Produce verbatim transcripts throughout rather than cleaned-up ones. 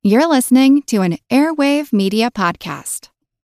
You're listening to an Airwave Media Podcast.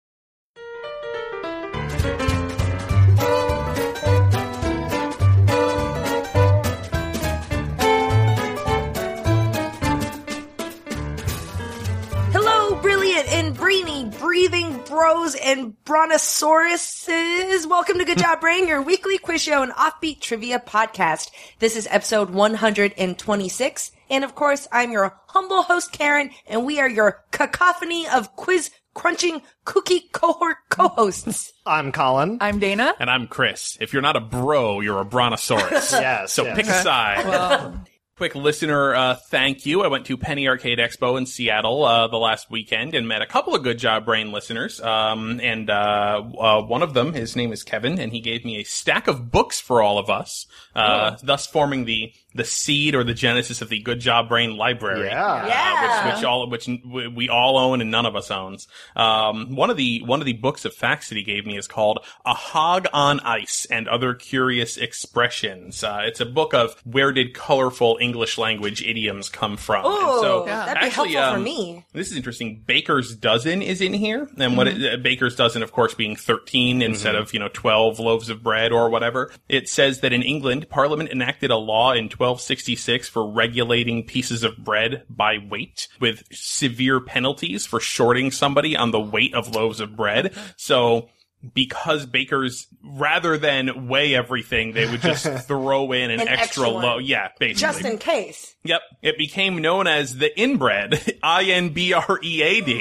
Hello, brilliant and brainy, breathing bros and brontosauruses. Welcome to Good Job Brain, your weekly quiz show and offbeat trivia podcast. This is episode one hundred twenty-six. And of course, I'm your humble host, Karen, and we are your cacophony of quiz crunching cookie cohort co-hosts. I'm Colin. I'm Dana. And I'm Chris. If you're not a bro, you're a brontosaurus. Yes. So yes. pick a side. Well, Quick listener uh, thank you. I went to Penny Arcade Expo in Seattle uh, the last weekend and met a couple of Good Job Brain listeners. Um, and uh, uh, one of them, his name is Kevin, and he gave me a stack of books for all of us, uh, oh. thus forming the the seed or the genesis of the Good Job Brain library. Yeah. Yeah. Uh, which, which all which we all own and none of us owns. Um, one of the one of the books of facts that he gave me is called A Hog on Ice and Other Curious Expressions. Uh, it's a book of where did colorful English language idioms come from. Oh, so yeah. That'd be actually, helpful um, for me. This is interesting. Baker's Dozen is in here, and Mm-hmm. what it, uh, Baker's Dozen, of course, being thirteen mm-hmm. instead of you know twelve loaves of bread or whatever. It says that in England, Parliament enacted a law in twelve sixty-six for regulating pieces of bread by weight, with severe penalties for shorting somebody on the weight of loaves of bread. Okay. So, because bakers, rather than weigh everything, they would just throw in an, an extra, extra loaf. Yeah, basically. Just in case. Yep. It became known as the inbread, I N B R E A D,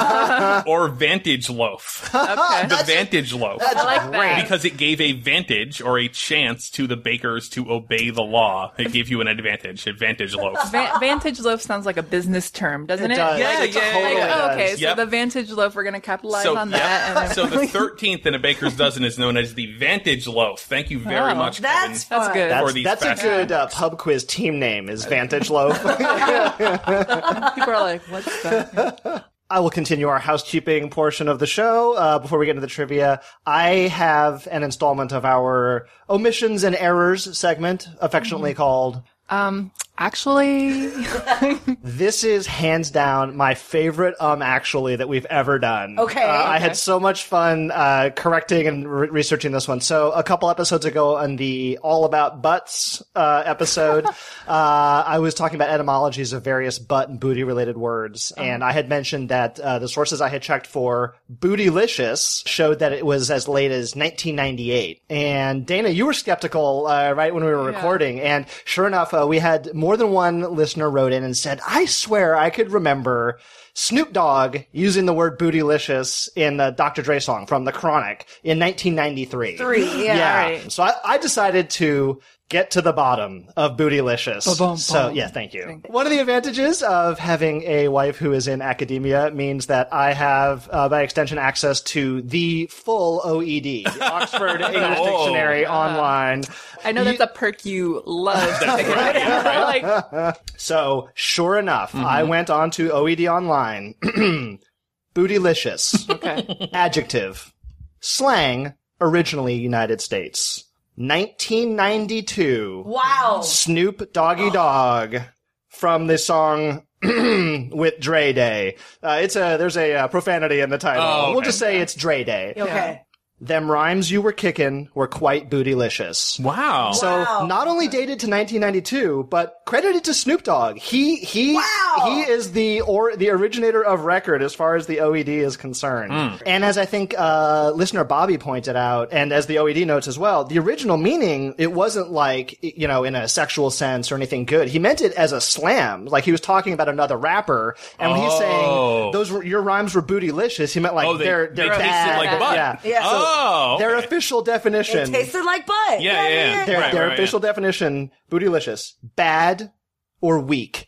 or Vantage Loaf. Okay. The Vantage Loaf. I like that. Because it gave a vantage or a chance to the bakers to obey the law. It gave you an advantage. Advantage Loaf. Va- Vantage loaf sounds like a business term, doesn't It it? does. Yeah, It yeah, totally Like, does. okay, so Yep. the Vantage loaf, we're going to capitalize So, on yep. that. And So the thirteenth in a baker's dozen is known as the Vantage Loaf. Thank you very Oh, much, That's Kevin. That's fun. good. For That's, these that's a facts. good uh, pub quiz team name, is Vantage Loaf. People are like, what's that? I will continue our housekeeping portion of the show. Uh, before we get into the trivia, I have an installment of our omissions and errors segment, affectionately called... Um, actually, This is hands down my favorite um actually that we've ever done. Okay. Uh, I Okay. had so much fun uh correcting and re- researching this one. So a couple episodes ago on the All About Butts uh episode, uh I was talking about etymologies of various butt and booty related words, Uh-huh. and I had mentioned that uh the sources I had checked for bootylicious showed that it was as late as nineteen ninety-eight. And Dana, you were skeptical uh right when we were Yeah. recording, and sure enough, uh, we had more than one listener wrote in and said, I swear I could remember Snoop Dogg using the word bootylicious in the Doctor Dre song from The Chronic in nineteen ninety-three. Three, yeah. Yeah. Right. So I, I decided to get to the bottom of bootylicious. Ba-bum, So bum. yeah, thank you. Thank you. One of the advantages of having a wife who is in academia means that I have, uh, by extension, access to the full O E D, the Oxford English Oh. Dictionary online. I know that's a perk you love. to take advantage of. Like, So, sure enough, I went on to O E D Online. Bootylicious. okay. Adjective. Slang, originally United States. nineteen ninety-two. Wow. Snoop Doggy Dogg from the song with Dre Day. Uh, it's a, there's a uh, profanity in the title. Oh, okay. We'll just say it's Dre Day. Okay. Them rhymes you were kicking were quite bootylicious. Wow. So Wow. not only dated to nineteen ninety-two, but credited to Snoop Dogg. He he Wow. he is the or the originator of record as far as the O E D is concerned. Mm. And as I think uh listener Bobby pointed out, and as the O E D notes as well, the original meaning, it wasn't like, you know, in a sexual sense or anything good. He meant it as a slam, like he was talking about another rapper. And when he's Oh. saying those were, your rhymes were bootylicious, he meant like Oh, they, they're they they're tasted bad. like butt. Yeah. Yeah. So Oh, their okay. official definition. It tasted like butt. Yeah, yeah, Their, Right, their right, official definition, bootylicious, bad or weak.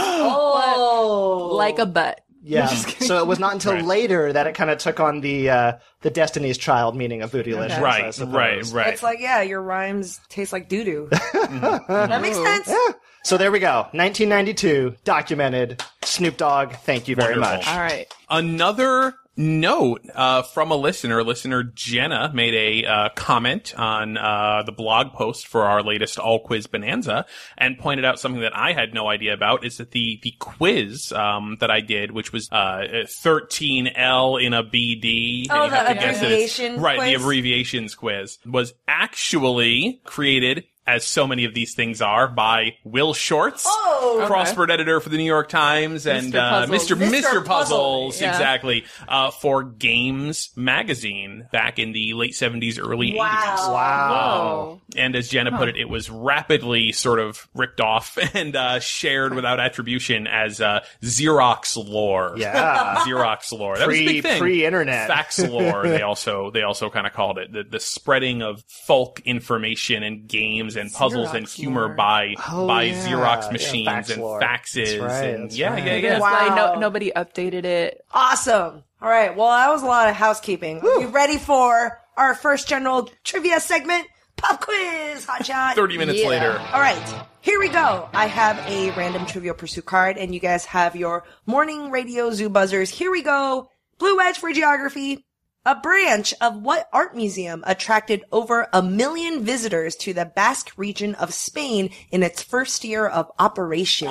Oh. like a butt. Yeah. So it was not until Right. later that it kind of took on the uh, the Destiny's Child meaning of bootylicious. Okay. I Right, suppose. right, right. It's like, yeah, your rhymes taste like doo-doo. That makes sense. Yeah. So there we go. nineteen ninety-two, documented. Snoop Dogg, thank you very Wonderful. much. All right. Another note uh, from a listener. Listener Jenna made a uh, comment on uh, the blog post for our latest All Quiz Bonanza and pointed out something that I had no idea about, is that the, the quiz um, that I did, which was uh, thirteen L in a B D. Oh, and you have the to guess that it's- abbreviation Right, quiz? the abbreviations quiz was actually created, as so many of these things are, by Will Shorts, Oh, okay. crossword editor for the New York Times, and Mister uh, Puzzles. Mister Mister Mister Puzzle. Puzzles, Yeah. exactly, uh, for Games magazine back in the late seventies, early eighties. Wow. Wow. And as Jenna put it, it was rapidly sort of ripped off and uh, shared without attribution as uh, Xerox lore. Yeah. Xerox lore. That was a Pre- big thing. pre-internet. Fax lore. They also they also kind of called it the, the spreading of folk information and games and puzzles and Xerox humor lore. by Oh, by yeah. Xerox Yeah, machines fax and lore. faxes That's right, and that's yeah, right. yeah, It's yeah. Wow. like no, nobody updated it. Awesome. All right. Well, that was a lot of housekeeping. Are you ready for our first general trivia segment? Pop quiz, hot shot. Thirty minutes Yeah. later. All right. Here we go. I have a random Trivial Pursuit card, and you guys have your morning radio zoo buzzers. Here we go. Blue Edge for geography. A branch of what art museum attracted over a million visitors to the Basque region of Spain in its first year of operation?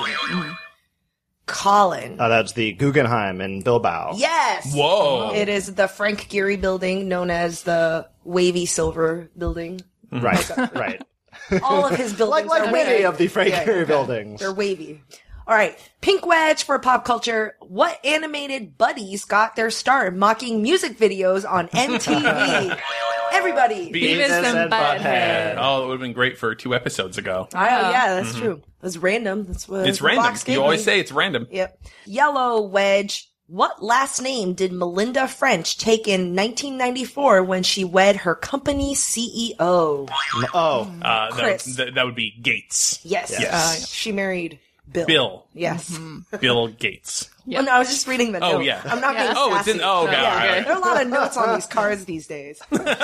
Colin. Oh, that's the Guggenheim in Bilbao. Yes. Whoa. It is the Frank Gehry building, known as the Wavy Silver building. Right, right. All of his buildings Like, like are many wavy. of the Frank Yeah, Gehry yeah. buildings. They're wavy. All right. Pink Wedge for pop culture. What animated buddies got their start mocking music videos on M T V? Everybody. Beavis and and Butthead. Butthead. Oh, it would have been great for two episodes ago. Oh, yeah, that's true. It's random. That's what It's the random. box gave You always me. say it's random. Yep. Yellow Wedge. What last name did Melinda French take in nineteen ninety-four when she wed her company C E O? Oh, Uh, that, Chris. would- that, that would be Gates. Yes. Yes. She married Bill. Bill. Yes. Bill Gates. Oh, no, I was just reading the Oh, note. yeah. I'm not being Oh, it's in. sassy. Oh, okay. Yeah, all right. there are a lot of notes on these cards these days.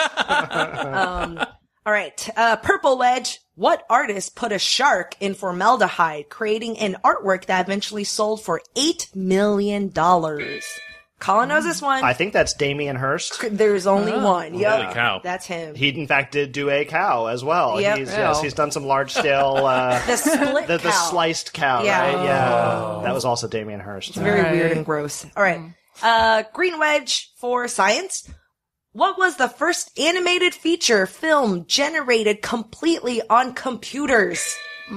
um, all right. Uh, Purple Wedge. What artist put a shark in formaldehyde, creating an artwork that eventually sold for eight million dollars? Colin knows this one. I think that's Damien Hirst. There's only one. Yep. Holy cow. That's him. He, in fact, did do a cow as well. Yep. He's, yes, Ew. he's done some large scale, uh, the split the, the cow. sliced cow, Yeah. right? Yeah. That was also Damien Hirst. Very Right. weird and gross. All right. Uh, Green Wedge for science. What was the first animated feature film generated completely on computers?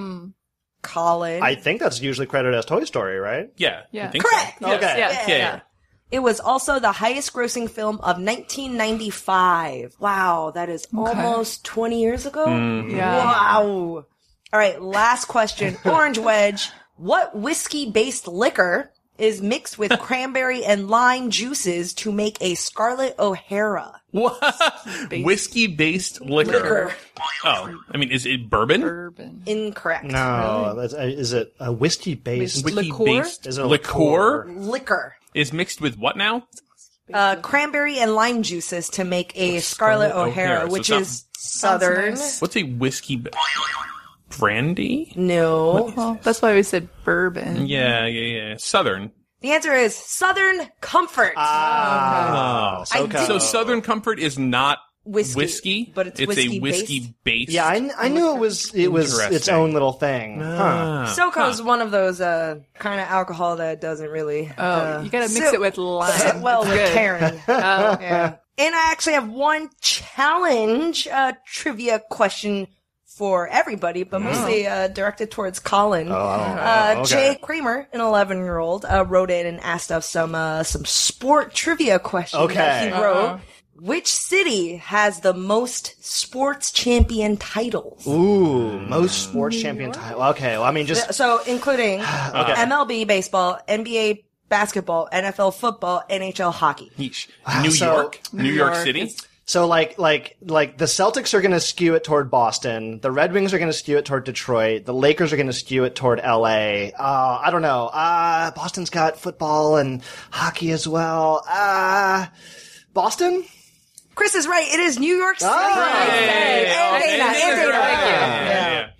Colin. I think that's usually credited as Toy Story, right? Yeah. Yeah. I think Correct. So. Yes. Okay. Yes. Yeah, yeah. It was also the highest grossing film of nineteen ninety-five. Wow, that is almost twenty years ago? Yeah. Wow. All right, last question. Orange Wedge. What whiskey-based liquor is mixed with cranberry and lime juices to make a Scarlet O'Hara? What? Whiskey-based liquor. Liquor. Oh, I mean, is it bourbon? Bourbon. Incorrect. No. That's, uh, is it a whiskey based? Whis- Whiskey-based Is it a liqueur liqueur? Liquor. is mixed with what now? Uh, cranberry and lime juices to make a Scarlet Scarlet O'Hara, O'Hara. So which it's not- is southern. nice. What's a whiskey? b- Brandy? No. Well, that's why we said bourbon. Yeah, yeah, yeah. Southern. The answer is Southern Comfort. Ah, Oh. so, I So Southern Comfort is not Whiskey, whiskey, but it's a whiskey-based. whiskey based. Yeah, I, I knew it was it was its Interesting. own little thing. Huh. SoCo's one of those uh, kind of alcohol that doesn't really. Oh, uh, you gotta mix sit- it with lime. sit well It's with good. Karen. Oh, Yeah. And I actually have one challenge uh, trivia question for everybody, but mostly uh, directed towards Colin. Oh, Uh, okay. Jay Kramer, an eleven-year-old, uh, wrote in and asked us some uh, some sport trivia questions that Okay. he wrote. Which city has the most sports champion titles? Ooh, most sports champion title. Okay, well, I mean, just So, including M L B baseball, N B A basketball, N F L football, N H L hockey. Yeesh. New So- York, New, York, York City. is- so like like like the Celtics are going to skew it toward Boston. The Red Wings are going to skew it toward Detroit. The Lakers are going to skew it toward L A. Uh, I don't know. Uh, Boston's got football and hockey as well. Uh, Boston? Chris is right. It is New York City. Oh. And Hey. Dana. Oh, And Dana. and And Dana. Dana. Yeah, Yeah. yeah, yeah.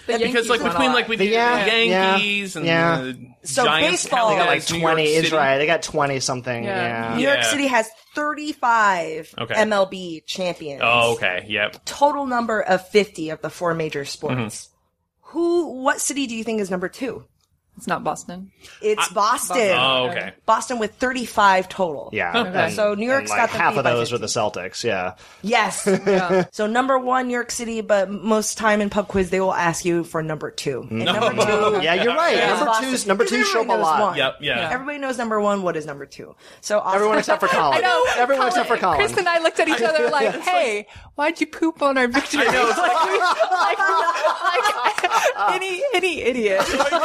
The because like Yankees between won a like lot. with The- the yeah, Yankees yeah, and yeah. the So Giants, baseball- They got guys, like New York twenty. It's City. right. They got twenty something. Yeah. Yeah. New York Yeah. City has thirty-five Okay. M L B champions. Oh, okay. Yep. Total number of fifty of the four major sports. Mm-hmm. Who, what city do you think is number two? It's not Boston. It's Boston. Oh, okay. Boston with thirty-five total. Yeah. Okay. And- So New York's and, got like the half of lead by those are fifteen. the Celtics. Yeah. Yes. So number one, New York City, but most time in pub quiz they will ask you for number two. And number two, Yeah, you're right. Yeah. Number Boston. two's number Because two show up a everybody knows lot. one. Yep. Yeah. Yeah. Everybody knows number one. What is number two? So Austin, Everyone except for Colin. I know. Everyone Colin- except for Colin. Chris and I looked at each other like, "Hey, why'd you poop on our victory?" I know, it's like, like, like any any idiot.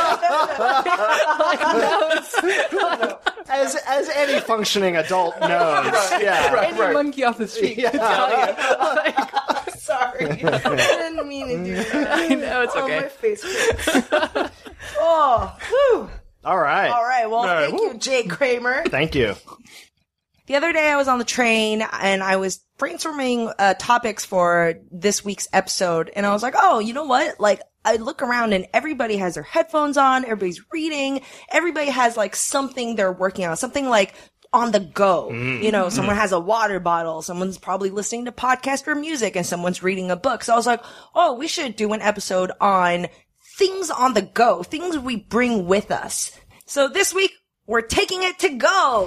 as as any functioning adult knows. Yeah. Any monkey off the street could tell you. Like, sorry, I didn't mean to do that. I know it's Oh, okay. my face hurts. Oh, whew. All right. All right. Well, right, thank woo. you, Jay Kramer. Thank you. The other day I was on the train and I was brainstorming uh, topics for this week's episode and I was like, oh, you know what? Like, I look around and everybody has their headphones on, everybody's reading, everybody has like something they're working on, something like on the go. You know, someone has a water bottle, someone's probably listening to podcast or music, and someone's reading a book. So I was like, oh, we should do an episode on things on the go, things we bring with us. So this week, we're taking it to go.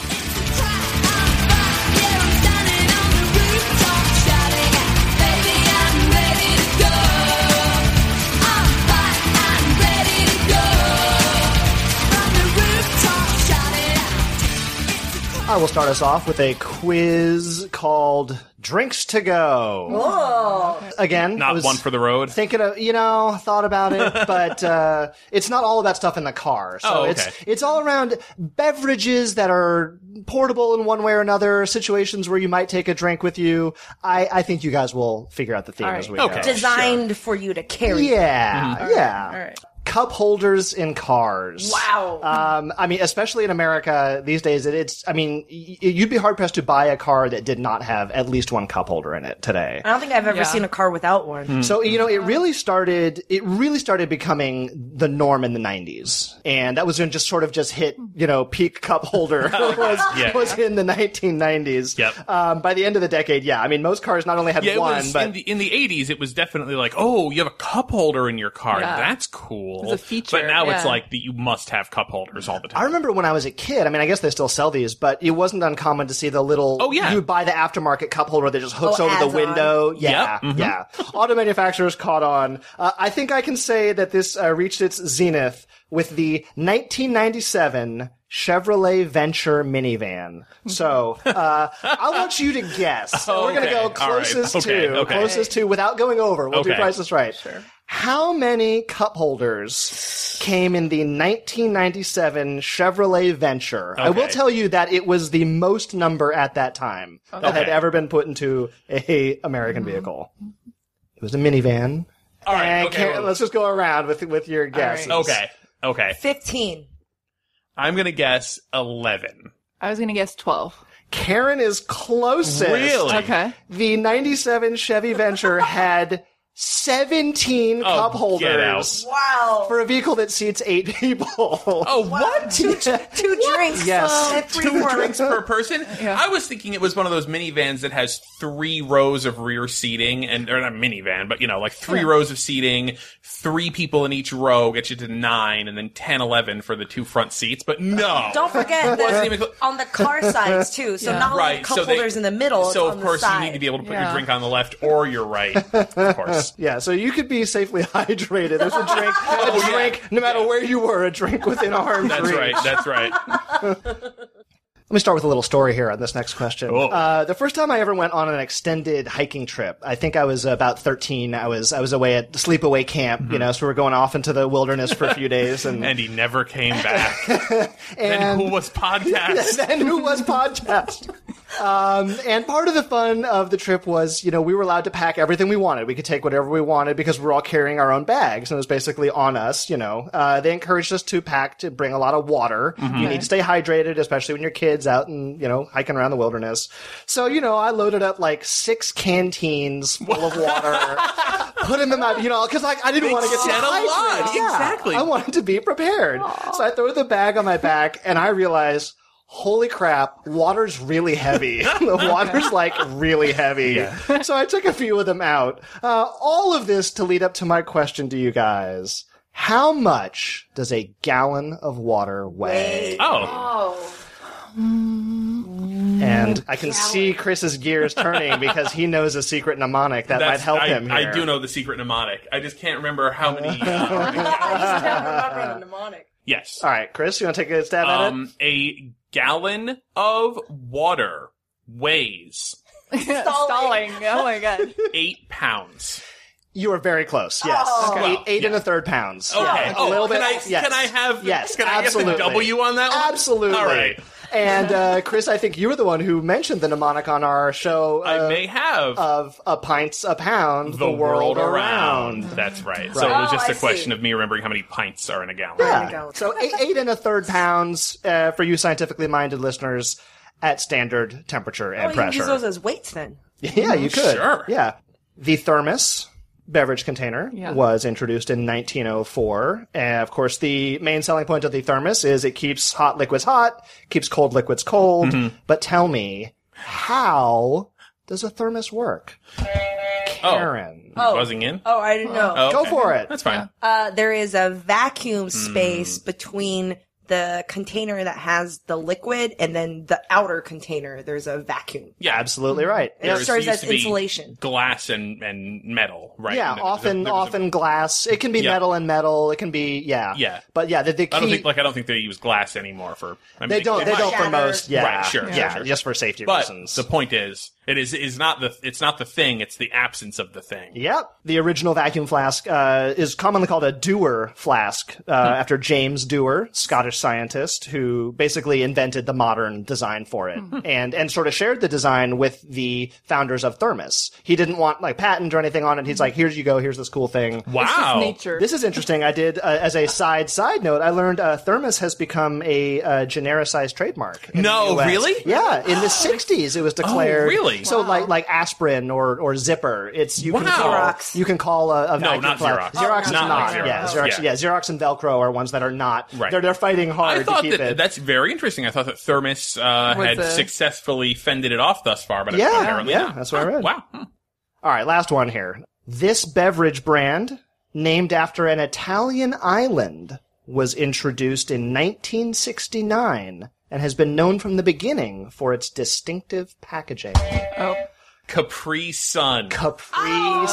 I will start us off with a quiz called Drinks to Go. Oh. Again, I Not was one for the road. thinking of, you know, thought about it, but uh, it's not all of that stuff in the car. So Oh, okay. it's it's all around beverages that are portable in one way or another, situations where you might take a drink with you. I, I think you guys will figure out the theme All as right. we Okay. go. Designed for you to carry. Yeah, yeah. All right. Cup holders in cars. Wow. Um, I mean, especially in America these days, it, it's, I mean, y- you'd be hard pressed to buy a car that did not have at least one cup holder in it today. I don't think I've ever Yeah. seen a car without one. So, you know, it really started, it really started becoming the norm in the nineties. And that was when just sort of just hit, you know, peak cup holder was, Yeah. was in the nineteen nineties. Yep. Um, by the end of the decade, yeah. I mean, most cars not only had Yeah, it one, was but in the in the eighties. It was definitely like, oh, you have a cup holder in your car. Yeah. That's cool. It's a feature, But now it's yeah. like that you must have cup holders all the time. I remember when I was a kid, I mean, I guess they still sell these, but it wasn't uncommon to see the little, Oh, yeah. you buy the aftermarket cup holder that just hooks Oh, over the adds window. Yeah, Yep. Mhm. yeah. Auto manufacturers caught on. Uh, I think I can say that this uh, reached its zenith with the nineteen ninety-seven Chevrolet Venture minivan. So, uh, I want you to guess. Oh, We're going to okay. go All right. closest Okay, to, okay. closest to, without going over. We'll do Okay. prices right. Sure. How many cup holders came in the nineteen ninety-seven Chevrolet Venture? I will Okay. tell you that it was the most number at that time that had Okay. ever been put into a American vehicle. It was a minivan. all right. And Okay. Karen, well- let's just go around with with your guesses. okay. Okay. fifteen. I'm gonna guess eleven. I was gonna guess twelve. Karen is closest. Really? Okay. The ninety-seven Chevy Venture had seventeen Oh, cup get holders Wow. for a vehicle that seats eight people. Oh, what? Two, two drinks. Yes. And three Two more. drinks per person? Yeah. I was thinking it was one of those minivans that has three rows of rear seating, and or not minivan, but you know, like three rows of seating, three people in each row gets you to nine, and then ten, eleven for the two front seats. But no, Don't forget Wasn't that even cl- on the car sides too. So Yeah. not only right. the cup so they- holders in the middle, So it's of on course the side. you need to be able to put Yeah. your drink on the left or your right. Of course. Yeah, so you could be safely hydrated. There's a drink, a Oh, yeah. drink, no matter where you were, a drink within arm's That's reach. right. That's right. Let me start with a little story here on this next question. Cool. Uh, the first time I ever went on an extended hiking trip, I think I was about thirteen. I was I was away at sleepaway camp, you know, so we were going off into the wilderness for a few days, and And he never came back. and And who was podcast? then who was podcast? Um, and part of the fun of the trip was, you know, we were allowed to pack everything we wanted. We could take whatever we wanted because we were all carrying our own bags, and it was basically on us, you know. Uh, they encouraged us to pack, to bring a lot of water. Mm-hmm. You need to stay hydrated, especially when you're kids out and, you know, hiking around the wilderness. So, you know, I loaded up like six canteens full of water, put them in my, you know, because like I didn't want to get said a dehydrated. lot. Yeah, Exactly. I wanted to be prepared. Aww. So I threw the bag on my back, and I realized, holy crap, water's really heavy. The water's like really heavy. Yeah. So I took a few of them out. Uh, all of this to lead up to my question to you guys. How much does a gallon of water weigh? Oh. Oh. And I can see Chris's gears turning because he knows a secret mnemonic that That's, might help I, him here. I do know the secret mnemonic. I just can't remember how many. Uh, I can't remember the mnemonic. yes. All right, Chris, you want to take a stab Um, a gallon of water weighs Stalling. Oh my god. eight pounds. at it? You are very close, yes. Oh. Eight, Well, eight yeah. and a third pounds. Okay. Yeah, Oh, a little can bit. I, yes. can I have? Yes, Can I absolutely. get the W on that one? Absolutely. All right. And uh, Chris, I think you were the one who mentioned the mnemonic on our show. Uh, I may have. of a pint's a pound, the, world, around. That's right. So it was Oh, just I a question see. of me remembering how many pints are in a gallon. Yeah. go. So eight, eight and a third pounds uh, for you scientifically minded listeners at standard temperature and Oh, you can pressure. use those as weights then. Yeah, you could. Sure. Yeah. The thermos beverage container Yeah. was introduced in nineteen oh four. And of course, the main selling point of the thermos is it keeps hot liquids hot, keeps cold liquids cold. Mm-hmm. But tell me, how does a thermos work? Karen. Oh. Buzzing in? Oh, I didn't know. Oh, Go okay. for it. That's fine. Uh, there is a vacuum Hmm. space between the container that has the liquid and then the outer container. There's a vacuum. Yeah, absolutely right. It Yes. There serves used as to be insulation. Glass and, and metal, right? Yeah, And there- often, there was a- often glass. It can be Yeah. metal and metal. It can be, yeah. Yeah. But yeah, the, the key. I don't think, like, I don't think they use glass anymore for. I mean, they don't, they might. don't for Shatter. most, yeah. Right, sure, Yeah, sure, sure. just for safety But reasons. the point is, it is is not the it's not the thing; it's the absence of the thing. Yep. The original vacuum flask uh, is commonly called a Dewar flask, uh, after James Dewar, Scottish scientist, who basically invented the modern design for it, and and sort of shared the design with the founders of Thermos. He didn't want like patent or anything on it. He's like, here's you go, here's this cool thing. Wow, Nature. This is interesting. I did, uh, as a side side note, I learned uh, Thermos has become a uh, genericized trademark. in No, the U S. really? Yeah, in the sixties it was declared. Oh, really? So like like aspirin or or Zipper. It's you can Wow. call Xerox. you can call a, a No, vacuum not flask. Xerox. Xerox Oh, is not not. like Yeah, Xerox. Xerox. Yeah. Yeah, Xerox and Velcro are ones that are not. Right. They're they're fighting hard I thought to keep that it. that's very interesting. I thought that Thermos uh, Was had a- successfully fended it off thus far, but Yeah, apparently yeah, not. that's what I Oh, read. Wow. Hmm. All right, last one here. This beverage brand, named after an Italian island, was introduced in nineteen sixty-nine and has been known from the beginning for its distinctive packaging. Oh. Capri Sun. Capri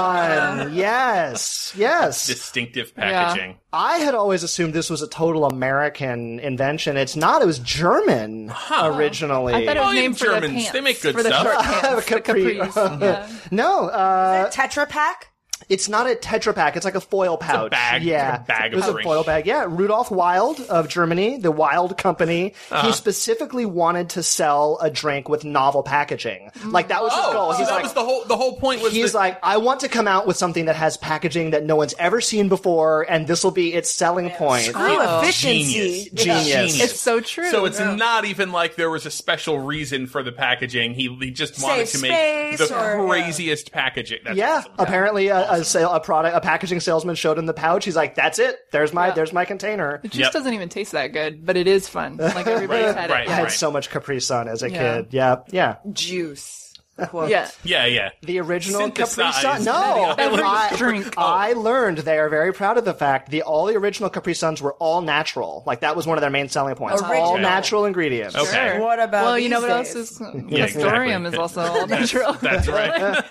Sun. Yes, yes. Distinctive packaging. I had always assumed this was a total American invention. It's not. It was German originally. I thought it was Oh, named for Germans, the pants. they make good for the stuff. short pants. the Capri. capris. Yeah. No, uh, Tetra Pak? it's not a Tetra Pak. It's like a foil pouch. bag. Yeah, It's like a bag it was of a drink. foil bag. Yeah, Rudolf Wild of Germany, the Wild Company. Uh-huh. He specifically wanted to sell a drink with novel packaging. Like that was his Oh, goal. so He's that like, was the whole the whole point was He's that, like, I want to come out with something that has packaging that no one's ever seen before, and this will be its selling point. Screw Oh. efficiency. Genius. Yeah. Genius. It's so true. So it's not even like there was a special reason for the packaging. He he just wanted Save to make space the or- craziest packaging. That's Yeah, awesome. apparently a, a sale, a product, a packaging salesman showed him the pouch. He's like, "That's it. There's my, Yeah. there's my container." It just Yep. doesn't even taste that good, but it is fun. Like everybody's had it. Right, I had right. so much Capri Sun as a Yeah. kid. Yeah, yeah. Juice. Quote. Yeah. Yeah, yeah. The original Capri Sun. Synthesized. No, Beverage I, drink. I learned they are very proud of the fact the all the original Capri Suns were all natural. Like that was one of their main selling points. All Original. natural ingredients. Okay. What about Well, you know these what days? else is? Yeah, Castorium exactly. is also all natural. That's right.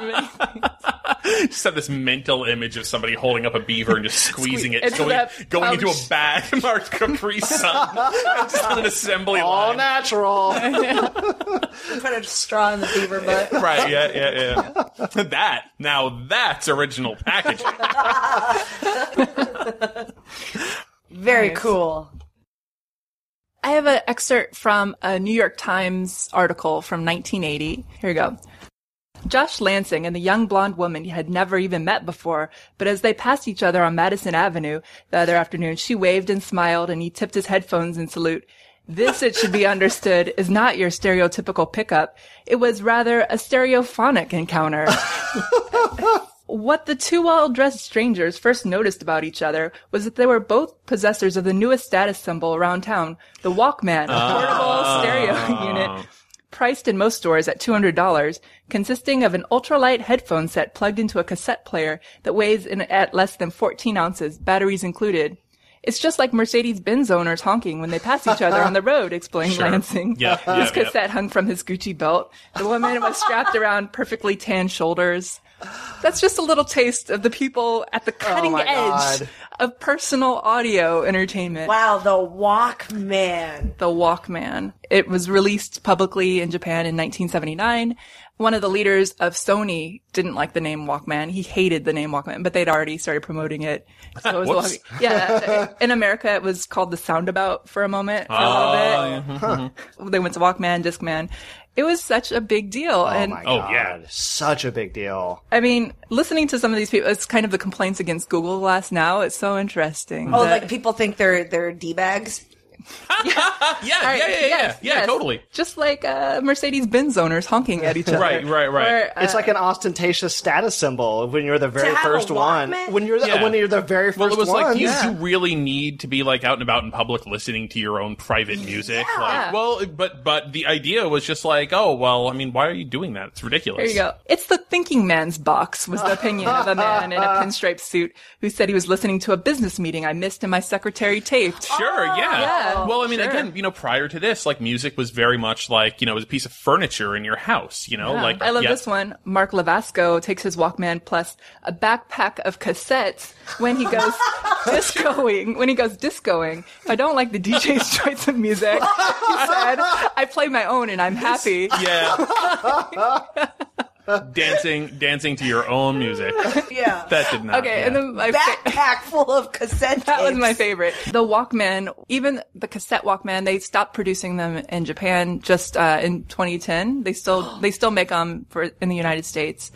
Just have this mental image of somebody holding up a beaver and just squeezing it, Into going, that going into a pouch. bag marked Capri Sun, just on an assembly All line. natural. Put a straw in the beaver butt. Right, yeah, yeah, yeah. That, now that's original packaging. Very Nice. cool. I have an excerpt from a New York Times article from nineteen eighty. Here we go. Josh Lansing and the young blonde woman he had never even met before, but as they passed each other on Madison Avenue the other afternoon, she waved and smiled and he tipped his headphones in salute. This, it should be understood, is not your stereotypical pickup. It was rather a stereophonic encounter. What the two well-dressed strangers first noticed about each other was that they were both possessors of the newest status symbol around town, the Walkman, a portable Oh. stereo unit priced in most stores at two hundred dollars, consisting of an ultralight headphone set plugged into a cassette player that weighs in at less than fourteen ounces, batteries included. It's just like Mercedes-Benz owners honking when they pass each other on the road, explained Sure. Lansing. Yep, His yep, yep. cassette hung from his Gucci belt. The woman was strapped around perfectly tan shoulders. That's just a little taste of the people at the cutting my edge God. of personal audio entertainment. Wow, the Walkman. The Walkman. It was released publicly in Japan in nineteen seventy-nine. One of the leaders of Sony didn't like the name Walkman. He hated the name Walkman, but they'd already started promoting it. So it was Whoops. a Walkman. Yeah. In America, it was called the Soundabout for a moment, for a Oh, little bit. They went to Walkman, Discman. It was such a big deal. Oh and my Oh, god. yeah. Such a big deal. I mean, listening to some of these people, it's kind of the complaints against Google Glass now. It's so interesting. Oh, that- like people think they're they're D-bags? yeah, yeah, yeah, yeah, yeah, Yes, yeah, yes. totally. Just like uh, Mercedes-Benz owners honking at each other. Right, right, right. Or, uh, It's like an ostentatious status symbol when you're the very have a first one. Walkman? When you're the, Yeah. when you're the very first Well, it was one. like, do you, yeah. do you really need to be like out and about in public listening to your own private music? Yeah. Like, well, but but the idea was just like, oh, well, I mean, why are you doing that? It's ridiculous. There you go. It's the thinking man's box, was the opinion of a man in a pinstripe suit who said he was listening to a business meeting I missed and my secretary taped. Sure, yeah. yeah, Well, I mean, sure. again, you know, prior to this, like, music was very much like, you know, it was a piece of furniture in your house, you know? Yeah. Like, I love yeah. this one. Mark Lavasco takes his Walkman plus a backpack of cassettes when he goes discoing. When he goes discoing. If I don't like the D J's choice of music, he said, I play my own and I'm happy. Yeah. dancing, dancing to your own music. Yeah. That did not. Okay, yeah. and then my fa- Backpack full of cassette That was tapes. my favorite. The Walkman, even the cassette Walkman, they stopped producing them in Japan just uh, in twenty ten. They still they still make them for in the United States.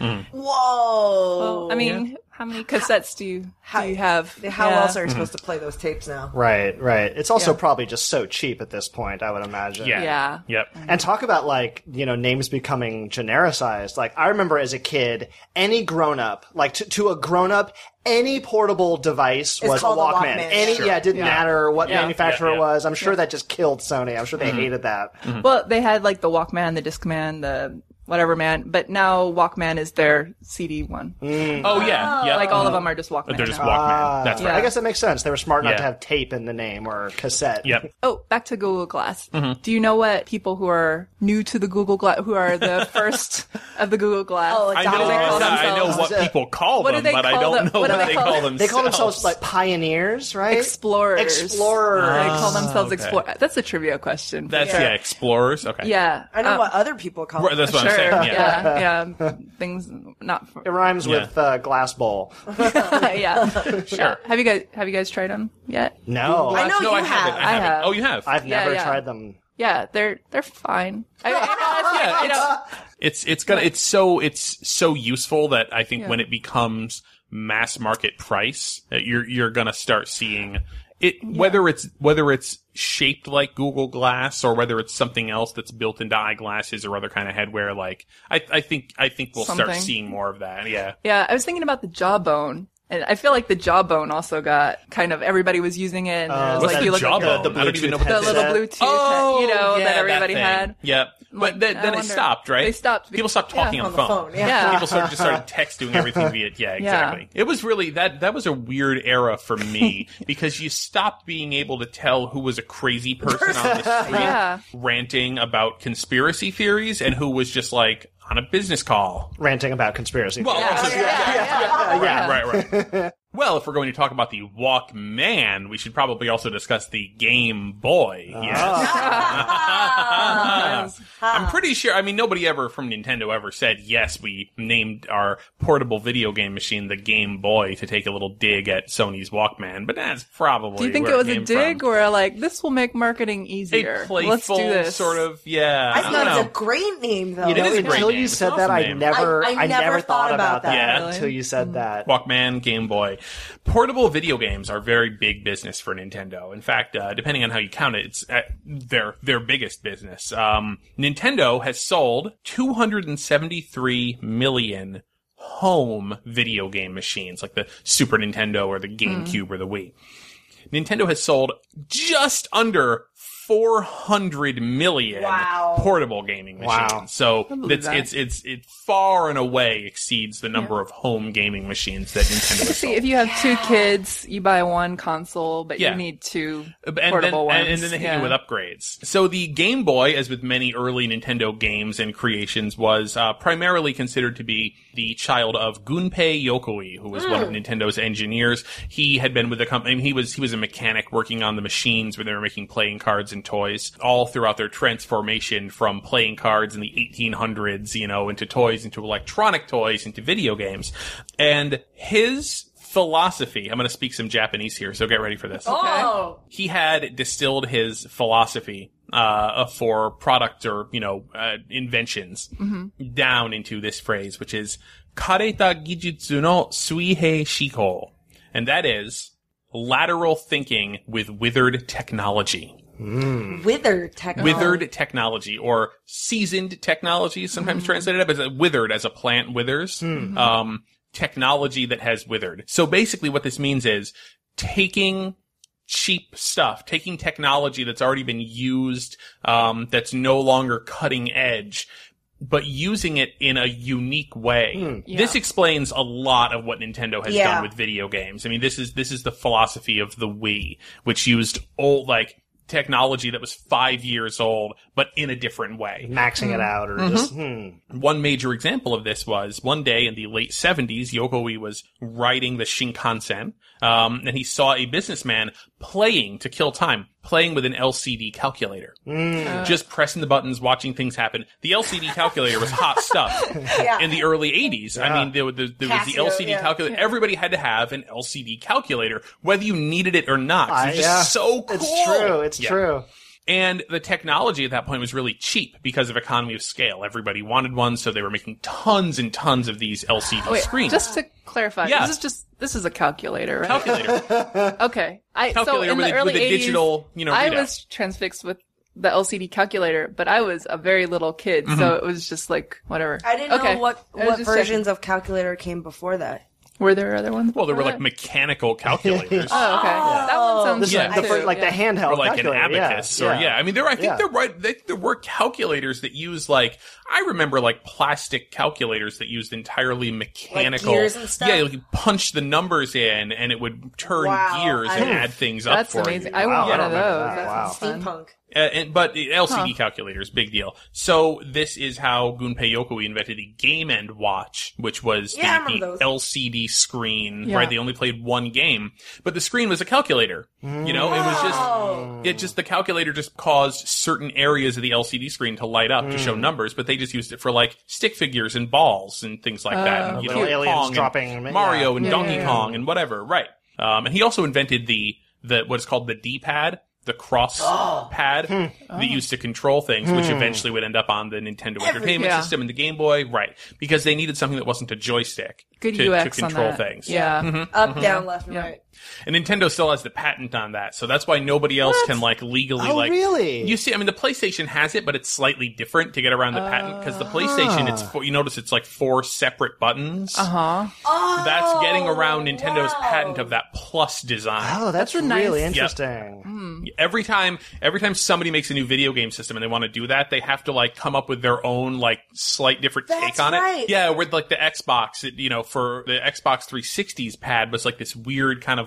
Whoa. I mean, how many cassettes do you How- do you have? How Yeah. else are you supposed to play those tapes now? Right, right. It's also Yeah. probably just so cheap at this point, I would imagine. Yeah. Yeah. Yep. And talk about, like, you know, names becoming genericized. Like, I remember as a kid, any grown-up, like, to, to a grown-up, any portable device It's was a called a Walkman. Walkman. Any, Sure. yeah, it didn't Yeah. matter what Yeah. manufacturer Yeah, it yeah. was. I'm sure that just killed Sony. I'm sure they hated that. Well, they had like the Walkman, the Discman, the whatever man, but now Walkman is their C D one. Oh, yeah. Yeah. Like all of them are just Walkman. They're just now. Walkman. That's Yeah. right. I guess that makes sense. They were smart not Yeah. to have tape in the name or cassette. Yep. Oh, back to Google Glass. Mm-hmm. Do you know what people who are new to the Google Glass, who are the first of the Google Glass? Oh, I What know, do they call I know themselves? what people call What do them, they but I call don't them? know What what, do they they call call- themselves. They call themselves, like, pioneers, right? Explorers. Explorers. They call themselves okay. Explorers. That's a trivia question. That's, Yeah. yeah, explorers. Okay. Yeah. I know Um, what other people call Right, it. that's what I'm Sure. saying. Yeah. Yeah. Yeah. Things not for, It rhymes Yeah. with uh, glass bowl. yeah. Sure. Have you guys have you guys tried them yet? No. I know no, you I haven't. have. I I haven't. have. Oh, you have. I've Yeah, never yeah. tried them. Yeah, they're they're fine. I, I, I, know. It's it's gonna it's so it's so useful that I think Yeah. when it becomes mass market price, that you're you're gonna start seeing it, whether it's whether it's shaped like Google Glass or whether it's something else that's built into eyeglasses or other kind of headwear. Like I I think I think we'll start Something. seeing more of that. Yeah. Yeah, I was thinking about the Jawbone. And I feel like the Jawbone also got kind of everybody was using it. And it was What's like the you look like Jawbone? the- the I don't even know what Bluetooth the that little headset. Bluetooth, Oh, you know, yeah, that everybody thing. had. Yep. Like, But then, I then it wonder- stopped, right? They stopped. People stopped Yeah. talking on, On the the phone. phone, yeah. Yeah. People started just started texting everything via yeah, exactly. It was really that that was a weird era for me because you stopped being able to tell who was a crazy person on the street Yeah. ranting about conspiracy theories and who was just like on a business call. Ranting about conspiracy. Well, theories. also- Yeah, yeah, yeah, yeah. yeah. Right, right. Well, if we're going to talk about the Walkman, we should probably also discuss the Game Boy. Oh. Yes. I'm pretty sure, I mean, nobody ever from Nintendo ever said, yes, we named our portable video game machine the Game Boy to take a little dig at Sony's Walkman, but that's probably Do you think where it was it a came dig from. or like, this will make marketing easier? A playful Let's do this. sort of, yeah. I I don't thought know. it's a great name, though. You know, It is a great until name. you It's said an that, awesome I name. never, I- I never thought about that Yeah. until you said that. Walkman, Game Boy. Portable video games are very big business for Nintendo. In fact, uh, depending on how you count it, it's uh, their their biggest business. Um, Nintendo has sold two hundred seventy-three million home video game machines, like the Super Nintendo or the GameCube or the Wii. Nintendo has sold just under four hundred million Wow. portable gaming machines. Wow. So believe it's, that. it's it's it far and away exceeds the number of home gaming machines that Nintendo has See, sold. if you have two kids, you buy one console, but Yeah. you need two And then, portable ones. and, and then they hit yeah. you with upgrades. So the Game Boy, as with many early Nintendo games and creations, was uh, primarily considered to be the child of Gunpei Yokoi, who was one of Nintendo's engineers. He had been with the company. He was he was a mechanic working on the machines where they were making playing cards and toys, all throughout their transformation from playing cards in the eighteen hundreds, you know, into toys, into electronic toys, into video games. And his philosophy, I'm going to speak some Japanese here, so get ready for this. Oh. He had distilled his philosophy uh for product or, you know, uh, inventions down into this phrase, which is kareta gijutsu no suihei shiko. And that is lateral thinking with withered technology. Withered technology. Withered technology, or seasoned technology, is sometimes translated as a withered, as a plant withers. Um, technology that has withered. So basically what this means is taking cheap stuff, taking technology that's already been used, um, that's no longer cutting edge, but using it in a unique way. This explains a lot of what Nintendo has Yeah. done with video games. I mean, this is, this is the philosophy of the Wii, which used old, like, technology that was five years old, but in a different way. Maxing it out, or just, hmm. One major example of this was one day in the late seventies, Yokoi was riding the Shinkansen, um, and he saw a businessman playing to kill time, playing with an L C D calculator. Just pressing the buttons, watching things happen. The L C D calculator was hot stuff Yeah. in the early eighties. I mean, there, was- there, there was the Casio, L C D yeah. calculator. Everybody had to have an L C D calculator, whether you needed it or not. 'cause I- It was just yeah. so cool. It's true. It's Yeah. true. And the technology at that point was really cheap because of economy of scale. Everybody wanted one, so they were making tons and tons of these L C D Wait, screens. just to clarify, Yeah. this is just this is a calculator, right? Calculator. Okay, I so Calculator in with the a- early with a eighties, digital, you know, I readout. was transfixed with the L C D calculator, but I was a very little kid, Mm-hmm. so it was just like whatever. I didn't okay. know what, I was what just versions of calculator came before that. checking. Were there other ones? Well, there were before like that? mechanical calculators. Oh, okay. That one sounds This is Yeah. like the, too, first, like yeah. the handheld Or like an calculator. Yeah, abacus, or yeah. I mean, there. I think Yeah. there right. They, there were calculators that used like I remember like plastic calculators that used entirely mechanical. gears and stuff? Yeah, like you punch the numbers in, and it would turn Wow, gears I- and add things up That's for amazing. you. I want Wow, one I of don't remember those. that. That Wow. sounds fun. Steampunk. Uh, and, but the L C D calculators, big deal. So this is how Gunpei Yokoi invented the Game and Watch, which was Yeah, I the, remember the those. L C D screen, Yeah. right? They only played one game, but the screen was a calculator. You know, it was Oh. just, it just, the calculator just caused certain areas of the L C D screen to light up to show Mm. numbers, but they just used it for like stick figures and balls and things like that. And, you know, Little aliens Pong and dropping- Mario yeah. and Yeah, Donkey yeah, yeah. Kong and whatever, right. Um, and he also invented the, the, what is called the D-pad. The cross pad that used to control things, which eventually would end up on the Nintendo Entertainment Yeah. System and the Game Boy, right? Because they needed something that wasn't a joystick Good to, U to X on control that. things. Yeah. Up, down, left, and Yeah. right. And Nintendo still has the patent on that, so that's why nobody else can like legally Oh, like. really? You see, I mean, the PlayStation has it, but it's slightly different to get around the patent because the PlayStation, it's four, you notice it's like four separate buttons. Uh huh. Oh, That's getting around Nintendo's wow. patent of that plus design. Oh, that's, That's a nice- really Yep. interesting. Every time, every time somebody makes a new video game system and they want to do that, they have to like come up with their own like slight different That's take on right. it. Yeah, with like the Xbox, it, you know, for the Xbox three sixty's pad was like this weird kind of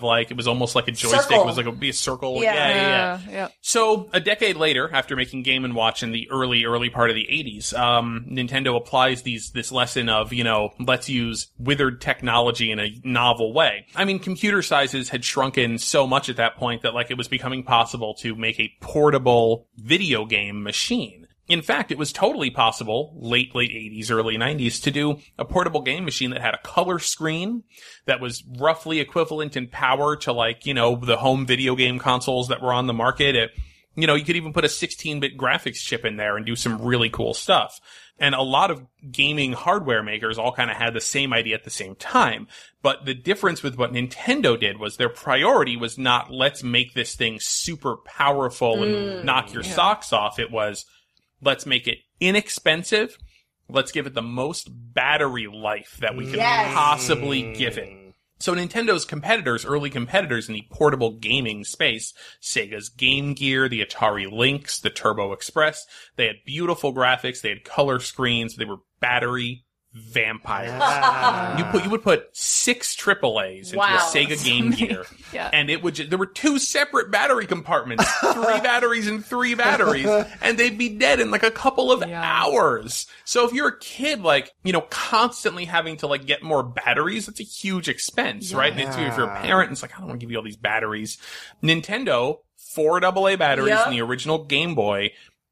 of like, it was almost like a joystick. Circle. It was like a, be a circle. Yeah. Yeah, yeah, yeah. Yeah, yeah. So a decade later, after making Game and Watch in the early, early part of the eighties, um, Nintendo applies these, this lesson of, you know, let's use withered technology in a novel way. I mean, computer sizes had shrunken so much at that point that like it was becoming possible to make a portable video game machine. In fact, it was totally possible, late, late eighties, early nineties, to do a portable game machine that had a color screen that was roughly equivalent in power to like, you know, the home video game consoles that were on the market. It, you know, you could even put a sixteen-bit graphics chip in there and do some really cool stuff. And a lot of gaming hardware makers all kind of had the same idea at the same time. But the difference with what Nintendo did was their priority was not, let's make this thing super powerful and mm, knock your yeah. socks off. It was, let's make it inexpensive. Let's give it the most battery life that we can yes. possibly give it. So Nintendo's competitors, early competitors in the portable gaming space, Sega's Game Gear, the Atari Lynx, the Turbo Express, they had beautiful graphics, they had color screens, they were battery vampires. Yeah. You put, you would put six triple A's into wow. a Sega Game Gear. yeah. And it would just, there were two separate battery compartments, three batteries and three batteries, and they'd be dead in like a couple of yeah. hours. So if you're a kid, like, you know, constantly having to like get more batteries, that's a huge expense, yeah. right? And it's, if you're a parent, it's like, I don't want to give you all these batteries. Nintendo, four double A batteries yep. in the original Game Boy,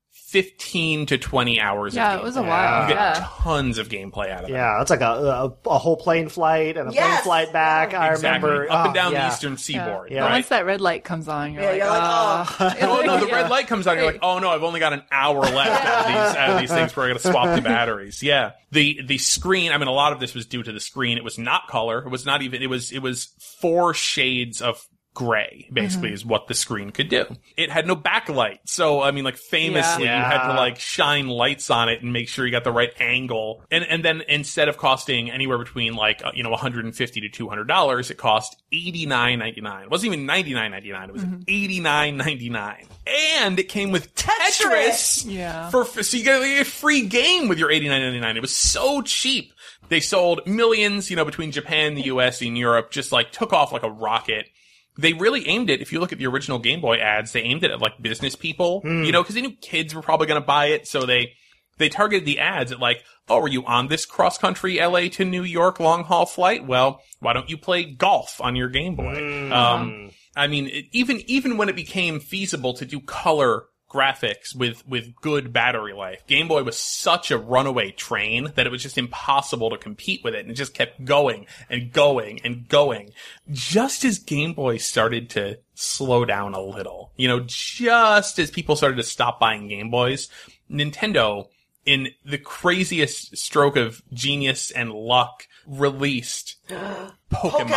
fifteen to twenty hours yeah, of gameplay. It was a while. You get yeah. tons of gameplay out of it. Yeah, it's like a, a a whole plane flight and a yes! plane flight back. I exactly. remember. Up oh, and down yeah. the eastern seaboard. Yeah. Yeah. But right? once that red light comes on, you're yeah, like, you're like, oh. oh. Oh, no, the yeah. red light comes on, you're like, oh no, I've only got an hour left out of these, out of these things where I gotta swap the batteries. Yeah. The, the screen, I mean, a lot of this was due to the screen. It was not color. It was not even, it was, it was four shades of gray, basically, mm-hmm. is what the screen could do. It had no backlight. So, I mean, like, famously, yeah. you had to, like, shine lights on it and make sure you got the right angle. And, and then instead of costing anywhere between, like, uh, you know, one hundred fifty to two hundred dollars, it cost eighty-nine ninety-nine. It wasn't even ninety-nine ninety-nine. It was mm-hmm. eighty-nine ninety-nine. And it came with Tetris. Tetris. Yeah. For, so you get a free game with your eighty-nine ninety-nine. It was so cheap. They sold millions, you know, between Japan, the U S, and Europe, just, like, took off like a rocket. They really aimed it, if you look at the original Game Boy ads, they aimed it at, like, business people, mm. you know, because they knew kids were probably going to buy it, so they they targeted the ads at, like, oh, are you on this cross-country L A to New York long-haul flight? Well, why don't you play golf on your Game Boy? Mm. Um, I mean, it, even even when it became feasible to do color graphics with with good battery life, Game Boy was such a runaway train that it was just impossible to compete with it, and it just kept going and going and going. Just as Game Boy started to slow down a little, you know, just as people started to stop buying Game Boys, Nintendo, in the craziest stroke of genius and luck, released Pokemon.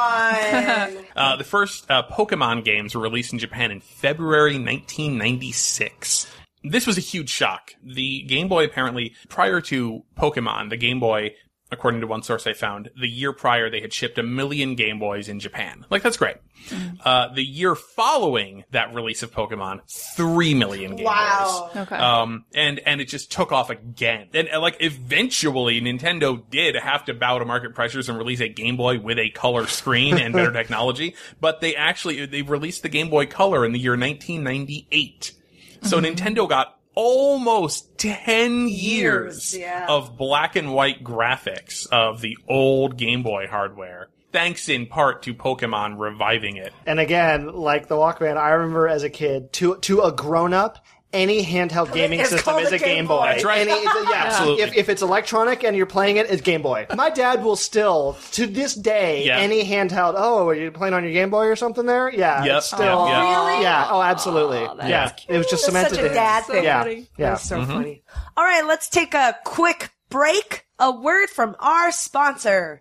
Pokemon. uh, the first uh, Pokemon games were released in Japan in February nineteen ninety-six. This was a huge shock. The Game Boy apparently, prior to Pokemon, the Game Boy, according to one source I found, the year prior they had shipped a million Game Boys in Japan. Like, that's great. Mm. Uh, the year following that release of Pokemon, three million Game wow. Boys. Okay. Um, and, and it just took off again. And, uh, like, eventually Nintendo did have to bow to market pressures and release a Game Boy with a color screen and better technology. But they actually, they released the Game Boy Color in the year nineteen ninety-eight. So mm-hmm. Nintendo got almost ten years, years yeah. of black and white graphics of the old Game Boy hardware, thanks in part to Pokemon reviving it. And again, like the Walkman, I remember as a kid, to to a grown-up, any handheld gaming it's system is a Game, Game Boy. Boy. That's right. Any, it's a, yeah, absolutely. If, if it's electronic and you're playing it, it's Game Boy. My dad will still, to this day, yeah. any handheld, oh, are you playing on your Game Boy or something there? Yeah. Yep. It's still. Yep. Really? Yeah. Oh, absolutely. Oh, yeah. Cute. It was just That's cemented such a in. dad thing. Yeah. funny. Yeah. That's so mm-hmm. funny. All right, let's take a quick break. A word from our sponsor.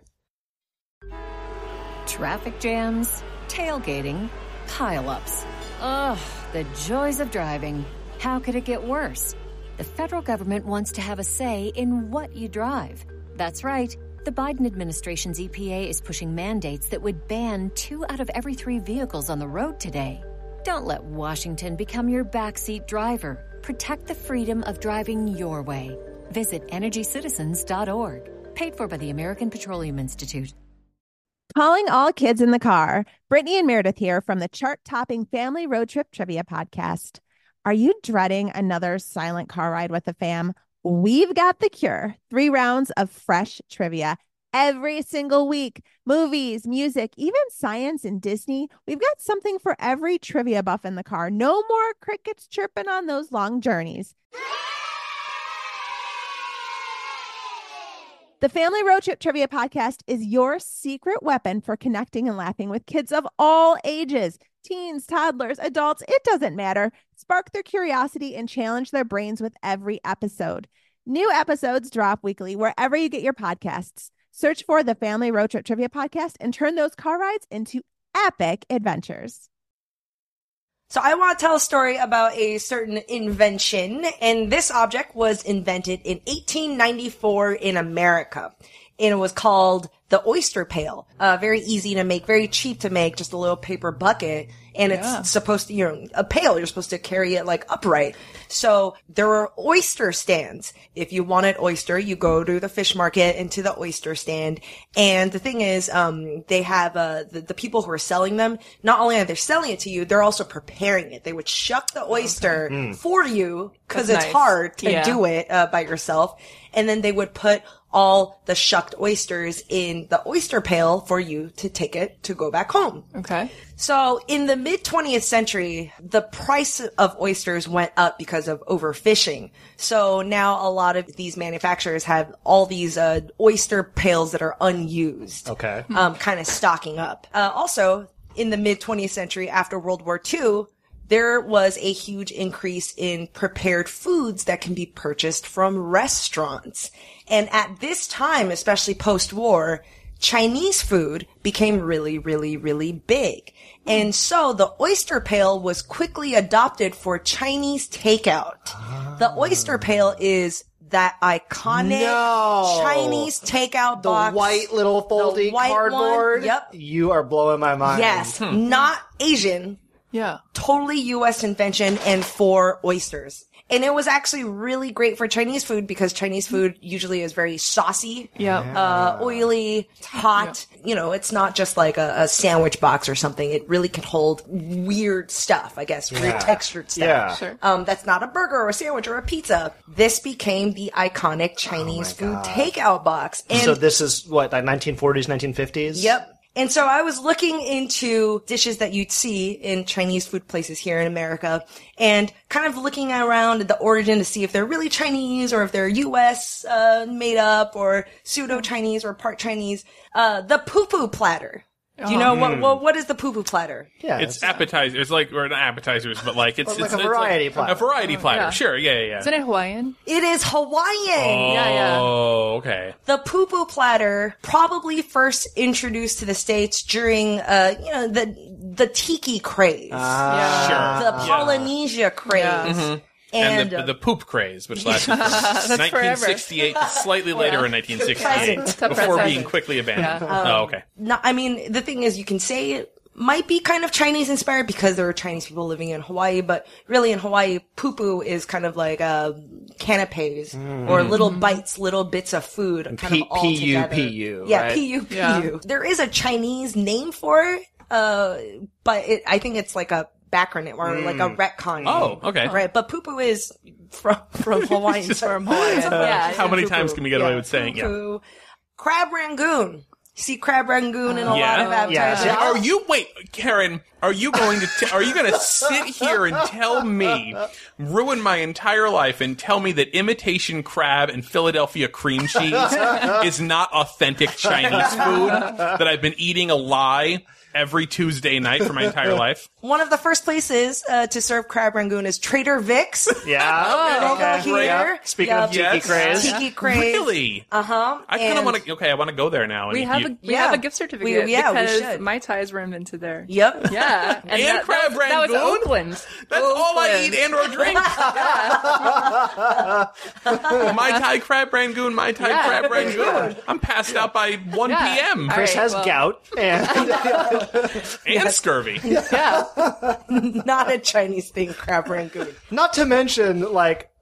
Traffic jams, tailgating, pileups. Ugh, the joys of driving. How could it get worse? The federal government wants to have a say in what you drive. That's right. The Biden administration's E P A is pushing mandates that would ban two out of every three vehicles on the road today. Don't let Washington become your backseat driver. Protect the freedom of driving your way. Visit energy citizens dot org. Paid for by the American Petroleum Institute. Calling all kids in the car. Brittany and Meredith here from the chart-topping Family Road Trip Trivia Podcast. Are you dreading another silent car ride with the fam? We've got the cure. Three rounds of fresh trivia every single week. Movies, music, even science and Disney. We've got something for every trivia buff in the car. No more crickets chirping on those long journeys. The Family Road Trip Trivia Podcast is your secret weapon for connecting and laughing with kids of all ages. Teens, toddlers, adults, it doesn't matter. Spark their curiosity and challenge their brains with every episode. New episodes drop weekly wherever you get your podcasts. Search for the Family Road Trip Trivia Podcast and turn those car rides into epic adventures. So I want to tell a story about a certain invention, and this object was invented in eighteen ninety-four in America, and it was called the oyster pail. Uh, very easy to make, very cheap to make, just a little paper bucket, and it's Yeah. supposed to, you know, a pail, you're supposed to carry it like upright. So there were oyster stands. If you wanted oyster, you go to the fish market and to the oyster stand. And the thing is, um, they have, uh, the, the people who are selling them, not only are they selling it to you, they're also preparing it. They would shuck the oyster Mm. for you, cause That's it's nice. hard to Yeah. do it, uh, by yourself. And then they would put all the shucked oysters in the oyster pail for you to take it to go back home. Okay. So in the mid twentieth century, the price of oysters went up because of overfishing. So now a lot of these manufacturers have all these uh, oyster pails that are unused. Okay. Um, kind of stocking up. Uh, also, in the mid twentieth century, after World War Two, there was a huge increase in prepared foods that can be purchased from restaurants. And at this time, especially post-war, Chinese food became really, really, really big. And so the oyster pail was quickly adopted for Chinese takeout. Ah. The oyster pail is that iconic No. Chinese takeout The box. white little foldy white one, cardboard. yep. You are blowing my mind. Yes, not Asian, Yeah. totally U S invention and for oysters. And it was actually really great for Chinese food because Chinese food usually is very saucy, Yeah. uh, oily, hot. You know, it's not just like a, a sandwich box or something. It really can hold weird stuff, I guess, weird Yeah. textured stuff. Yeah. Sure. Um, that's not a burger or a sandwich or a pizza. This became the iconic Chinese food takeout box. And So this is what, like nineteen forties, nineteen fifties? Yep. And so I was looking into dishes that you'd see in Chinese food places here in America and kind of looking around at the origin to see if they're really Chinese or if they're U S uh, made up or pseudo-Chinese or part Chinese. Uh, the poo-poo platter. Do you know what, what, what is the poo-poo platter? Yeah. It's appetizer. It's like, or not appetizers, but like it's, Or like it's a it's variety like platter. A variety platter. Yeah. Sure. Yeah, yeah, yeah. Isn't it Hawaiian? It is Hawaiian. Yeah, yeah. Oh, okay. The poo-poo platter probably first introduced to the States during, uh, you know, the, the tiki craze. Ah. Sure. the Polynesia craze. Yeah. And, And, the, uh, the poop craze, which lasted from forever. nineteen sixty-eight to slightly later in nineteen sixty-eight, Present. To before present. being quickly abandoned. Yeah. Oh, okay. not, I mean, the thing is, you can say it might be kind of Chinese inspired because there are Chinese people living in Hawaii, but really in Hawaii, poo-poo is kind of like, uh, canapes or little bites, little bits of food kind P- of all P U together. P U, Yeah, right? P U P U. Yeah. There is a Chinese name for it, uh, but it, I think it's like a backronym or like a retcon. Oh, okay. Right, but poo-poo is from, from Hawaiian. From Hawaiian. Yeah. How many Poo-poo. times can we get away Yeah, with saying, yeah? poo-poo. Crab Rangoon. See Crab Rangoon in a Yeah. lot of advertisements. Yeah. Are you wait, Karen? Are you going to? T- are you going to sit here and tell me, ruin my entire life, and tell me that imitation crab and Philadelphia cream cheese is not authentic Chinese food that I've been eating a lie every Tuesday night for my entire life? One of the first places uh, to serve Crab Rangoon is Trader Vic's. Yeah. Local okay. here. Yeah. Speaking Yep. of tiki Yes. craze. Tiki craze. Really? Uh huh. I kind of want to. Okay, I want to go there now. And We have you- a we Yeah. have a gift certificate We- yeah, we because should. Mai Tais were invented there. Yep. Yeah, and, And that, Crab that, was, that was Rangoon? Oakland. That's all I Oakland. eat and or drink. Mai Tai crab rangoon, Mai Tai Yeah. crab rangoon. I'm passed out by one Yeah. p.m. All Chris right, has well, gout and and scurvy. Yeah, Not a Chinese thing, Crab Rangoon. not to mention like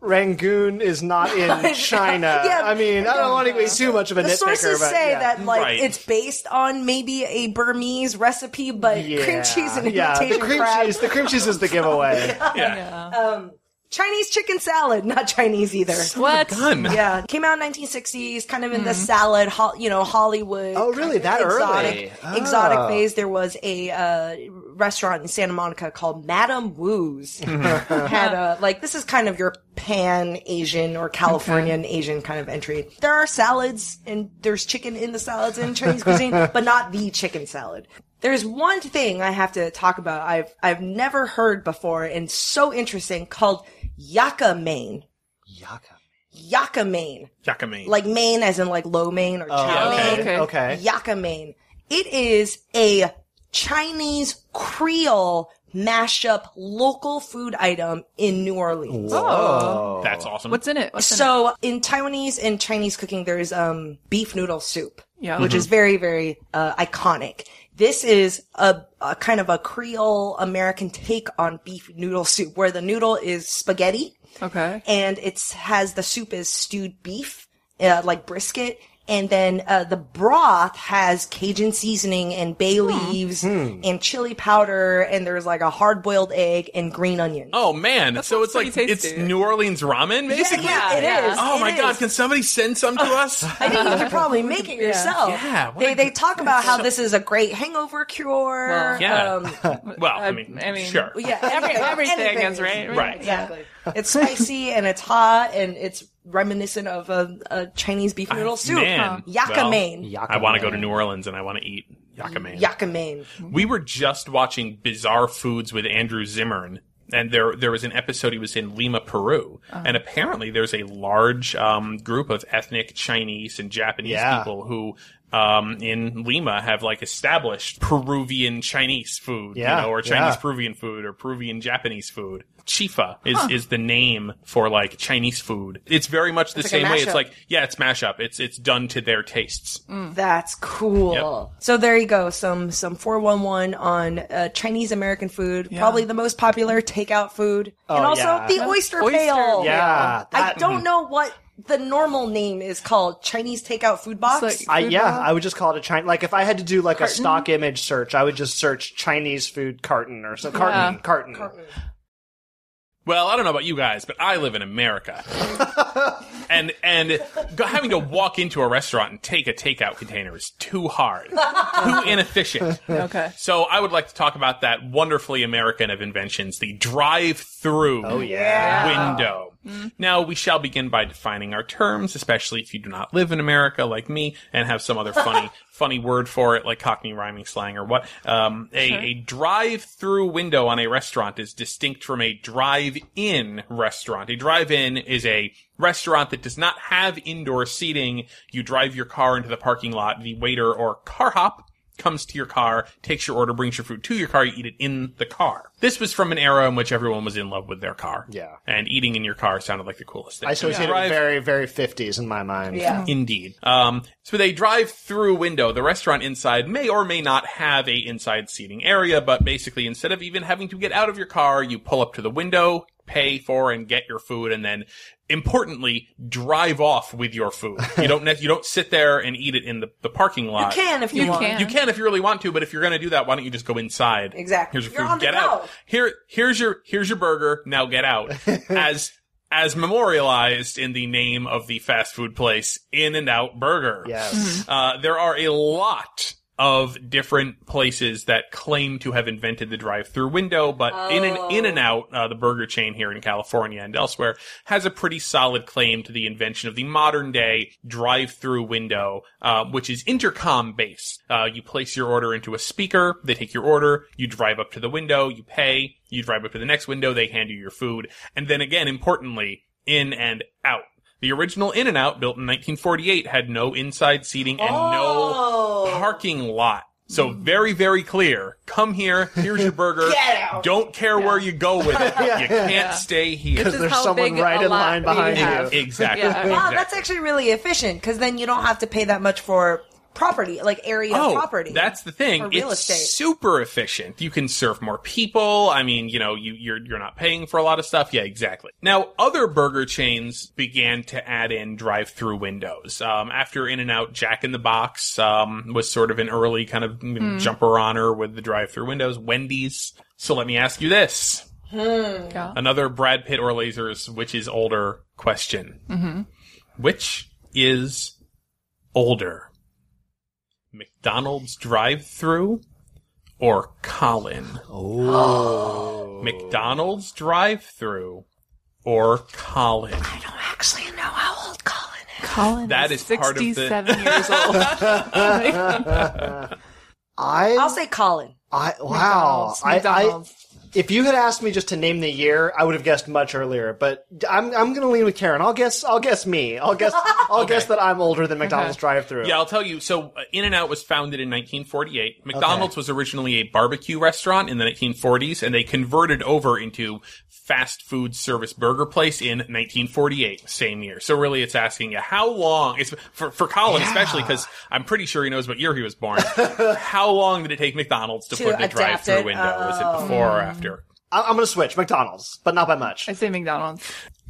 Rangoon is not in China. Yeah, I mean, I don't want to be too much of a The nitpicker, sources but say yeah. that like Right. it's based on maybe a Burmese recipe, but yeah. cream cheese and yeah, imitation the cream crab. cheese. The cream cheese is the giveaway. Yeah. Chinese chicken salad, not Chinese either. What? Done. Yeah, came out in nineteen sixties, kind of in the salad, ho- you know, Hollywood. Oh, really? kind of That exotic, early? exotic Oh. phase. There was a uh, restaurant in Santa Monica called Madame Wu's. Had a like this is kind of your pan Asian or Californian Asian kind of entry. There are salads and there's chicken in the salads in Chinese cuisine, but not the chicken salad. There's one thing I have to talk about. I've I've never heard before and so interesting called yucca mein. Yucca. Yucca mein. Yucca mein. Like Maine as in like lo mein or chow yeah, mein. okay. Okay. Okay. Yucca mein. It is a Chinese Creole mashup local food item in New Orleans. Oh. That's awesome. What's in it? What's in it? So in Taiwanese and Chinese cooking, there's um beef noodle soup, Yeah. which is very, very uh, iconic. This is a, a kind of a Creole American take on beef noodle soup, where the noodle is spaghetti Okay. and it's has the soup is stewed beef, uh, like brisket. And then uh, the broth has Cajun seasoning and bay leaves and chili powder, and there's like a hard-boiled egg and green onions. Oh man! so sounds it's like pretty it's tasty. New Orleans ramen, basically. yeah, it Yeah. is. Oh It my is. god! Can somebody send some to us? I think you could probably make it yourself. Yeah, what They a- they talk about how this is a great hangover cure. Well, Yeah. Um, well, I mean, I mean, sure. yeah. Every- everything anything is, right? Right. Exactly. It's spicy and it's hot and it's reminiscent of a, a Chinese beef noodle soup. Man, Yucca well, mein. Yucca I want to go to mein. New Orleans and I want to eat yucca mein. Yucca mein. We were just watching Bizarre Foods with Andrew Zimmern, and there there was an episode he was in Lima, Peru, and apparently there's a large um, group of ethnic Chinese and Japanese Yeah. people who. Um, in Lima have like established Peruvian Chinese food, Yeah, you know, or Chinese yeah. Peruvian food or Peruvian Japanese food. Chifa is, is the name for like Chinese food. It's very much the It's like a same way. It's mashup. like, yeah, it's mashup. It's, it's done to their tastes. That's cool. So there you go. Some some four one one on uh, Chinese American food. Probably the most popular takeout food. and Oh, also yeah. the oyster, Oyster pail. Yeah. I that- don't know what the normal name is called. Chinese takeout food box. It's like- I, Food yeah, box? I would just call it a China. Like if I had to do like Carton? a stock image search, I would just search Chinese food carton or some carton, Yeah. carton. Well, I don't know about you guys, but I live in America. and and go, having to walk into a restaurant and take a takeout container is too hard. Too inefficient. Okay. So I would like to talk about that wonderfully American of inventions, the drive-through Oh yeah. window. Now, we shall begin by defining our terms, especially if you do not live in America like me and have some other funny funny word for it, like Cockney rhyming slang or what. Um, a, Sure. a drive-through window on a restaurant is distinct from a drive-in restaurant. A drive-in is a restaurant that does not have indoor seating. You drive your car into the parking lot. The waiter or car hop comes to your car, takes your order, brings your food to your car, you eat it in the car. This was from an era in which everyone was in love with their car. Yeah. And eating in your car sounded like the coolest thing. I associate it Drive- very, very fifties in my mind. Yeah. Indeed. Um, so with a drive-through window, the restaurant inside may or may not have a inside seating area, but basically instead of even having to get out of your car, you pull up to the window, pay for and get your food, and then importantly, drive off with your food. You don't ne- you don't sit there and eat it in the, the parking You lot. can if you, You want. can. You can if you really want to, but if you're going to do that, why don't you just go inside? Exactly. Here's your You're food. on the Get go. out. Here, here's your here's your burger. Now get out. As as memorialized in the name of the fast food place, In-N-Out Burger. Yes. Uh, there are a lot of different places that claim to have invented the drive-through window, but in an In-N-Out, uh, the burger chain here in California and elsewhere, has a pretty solid claim to the invention of the modern-day drive-through window, uh, which is intercom-based. Uh, you place your order into a speaker, they take your order, you drive up to the window, you pay, you drive up to the next window, they hand you your food, and then again, importantly, in and out. The original In-N-Out, built in nineteen forty-eight, had no inside seating and Oh. no parking lot. So very, very clear. Come here. Here's your burger. Get out. Don't care where you go with it. You can't Yeah. stay here. Because is there's how someone big right a in lot line we behind have. you. Exactly. Yeah. Wow, Exactly. that's actually really efficient because then you don't have to pay that much for property, like area Oh, property. that's the thing. Or real It's estate. super efficient. You can serve more people. I mean, you know, you, you're you're not paying for a lot of stuff. Yeah, exactly. Now, other burger chains began to add in drive-through windows. Um, after In-N-Out, Jack in the Box um, was sort of an early kind of you know, jumper-oner with the drive-through windows. Wendy's. So let me ask you this. Yeah. Another Brad Pitt or lasers, which is older question. Mm-hmm. Which is older? McDonald's drive-through or Colin? Oh. McDonald's drive-through or Colin? I don't actually know how old Colin is. Colin That is is part of the- sixty-seven years old. I, I'll say Colin. I, wow. McDonald's. I, I, McDonald's. if you had asked me just to name the year, I would have guessed much earlier. But I'm I'm going to lean with Karen. I'll guess I'll guess me. I'll guess I'll Okay. guess that I'm older than McDonald's drive-through. Yeah, I'll tell you. So, uh, In-N-Out was founded in nineteen forty-eight. McDonald's was originally a barbecue restaurant in the nineteen forties, and they converted over into fast food service burger place in nineteen forty-eight, same year. So really, it's asking you how long. It's for for Colin, Yeah. especially because I'm pretty sure he knows what year he was born. How long did it take McDonald's to, To put in a adapt drive-through it? window? Was it Oh. before or after? I- I'm going to switch McDonald's, but not by much. I say McDonald's.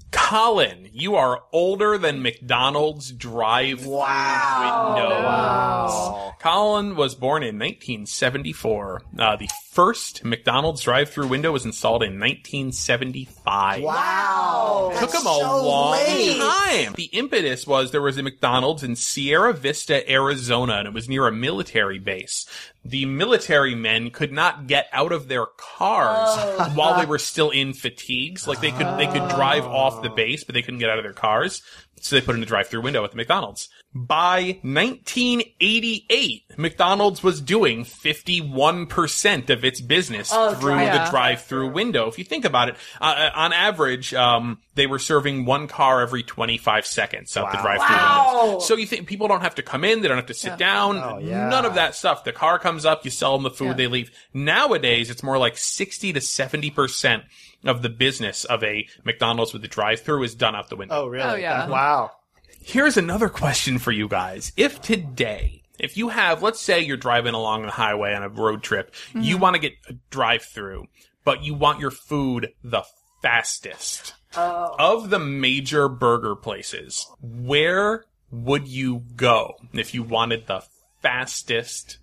Colin, you are older than McDonald's drive-through Wow. window. Wow. Colin was born in nineteen seventy-four. Uh, the first McDonald's drive-through window was installed in nineteen seventy-five. Wow. Took That's him a so long late. time. The impetus was there was a McDonald's in Sierra Vista, Arizona, and it was near a military base. The military men could not get out of their cars while they were still in fatigues. Like they could, they could drive off the base, but they couldn't get out of their cars. So they put in a drive-through window at the McDonald's. By nineteen eighty-eight, McDonald's was doing fifty-one percent of its business Oh, through drive- the Yeah. drive-through window. If you think about it, uh, on average, um, they were serving one car every twenty-five seconds out the Wow. drive-through Wow. windows. So you think people don't have to come in, they don't have to sit Yeah. down, Oh, yeah. none of that stuff. The car comes up, you sell them the food, Yeah. they leave. Nowadays, it's more like sixty to seventy percent of the business of a McDonald's with the drive-through is done out the window. Oh, really? Oh, yeah. That- wow. Here's another question for you guys. If today, if you have, let's say you're driving along the highway on a road trip, you want to get a drive-through, but you want your food the fastest. Oh. Of the major burger places, where would you go if you wanted the fastest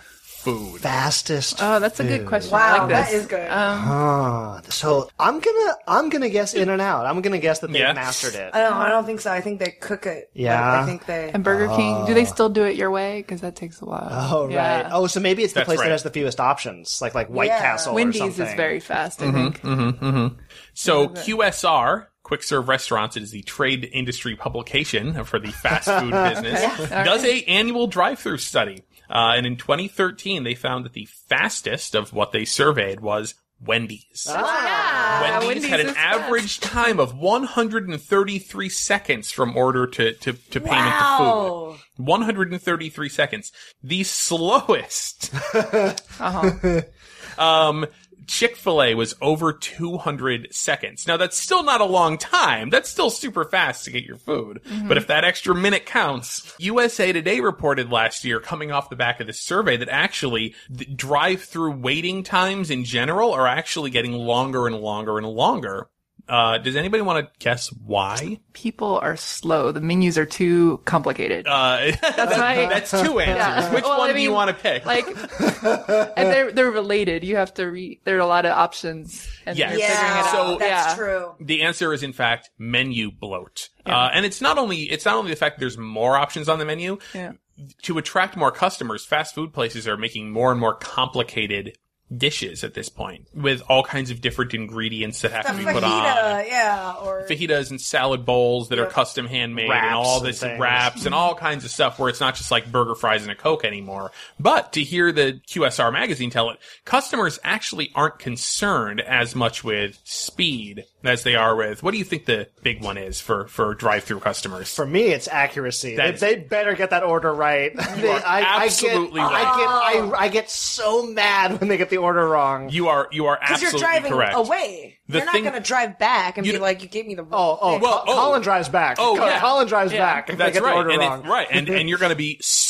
food? Fastest. Oh, that's a good food. question. I Wow, like this. that is good. Um, Huh. So I'm gonna I'm gonna guess In-N-Out. I'm gonna guess that they Yeah. mastered it. I don't, I don't think so. I think they cook it. Yeah. Like, I think they. and Burger King, do they still do it your way? Because that takes a while. Oh Yeah. right. Oh, so maybe it's the That's place right. that has the fewest options, like like White Yeah. Castle Wendy's or is something. very fast, I think. So Q S R, Quick Serve Restaurants, it is the trade industry publication for the fast food business, Yeah. does a annual drive-through study. Uh, and in twenty thirteen, they found that the fastest of what they surveyed was Wendy's. Ah. Wendy's, Wendy's had an is fast. average time of one hundred thirty-three seconds from order to, to, to payment to Wow. food. one hundred thirty-three seconds. The slowest, Uh-huh. um, Chick-fil-A was over two hundred seconds. Now that's still not a long time. That's still super fast to get your food. But if that extra minute counts, U S A Today reported last year, coming off the back of this survey, that actually the drive-through waiting times in general are actually getting longer and longer and longer. Uh, does anybody want to guess why? People are slow. The menus are too complicated. Uh, that's, my- that's two answers. Yeah. Which Well, one I do you mean, want to pick? Like, and they're they're related. You have to read. There are a lot of options, and Yes. you're Yeah, figuring it out. So- that's yeah. true. The answer is, in fact, menu bloat. Uh, and it's not only, it's not only the fact that there's more options on the menu. Yeah. To attract more customers, fast food places are making more and more complicated dishes at this point, with all kinds of different ingredients that have The to be put on. fajita, yeah, or Fajitas and salad bowls that are Yep. custom handmade and Wraps all and this things. wraps and all kinds of stuff where it's not just like burger, fries, and a Coke anymore. But to hear the Q S R magazine tell it, customers actually aren't concerned as much with speed as they are with, what do you think the big one is for, for drive-through customers? For me, it's accuracy. That They, is- they better get that order right. They- are absolutely I get, right. I get, I, I get so mad when they get the order wrong. You are, you are because absolutely you're driving correct. away. The you're not thing- going to drive back and You be d- like, "You gave me the Oh, wrong." oh, thing." Well, Col- oh. Colin drives back. Oh, Col- yeah. Colin drives Yeah. back if That's they get right. the order and wrong. It, right. And, and you're going to be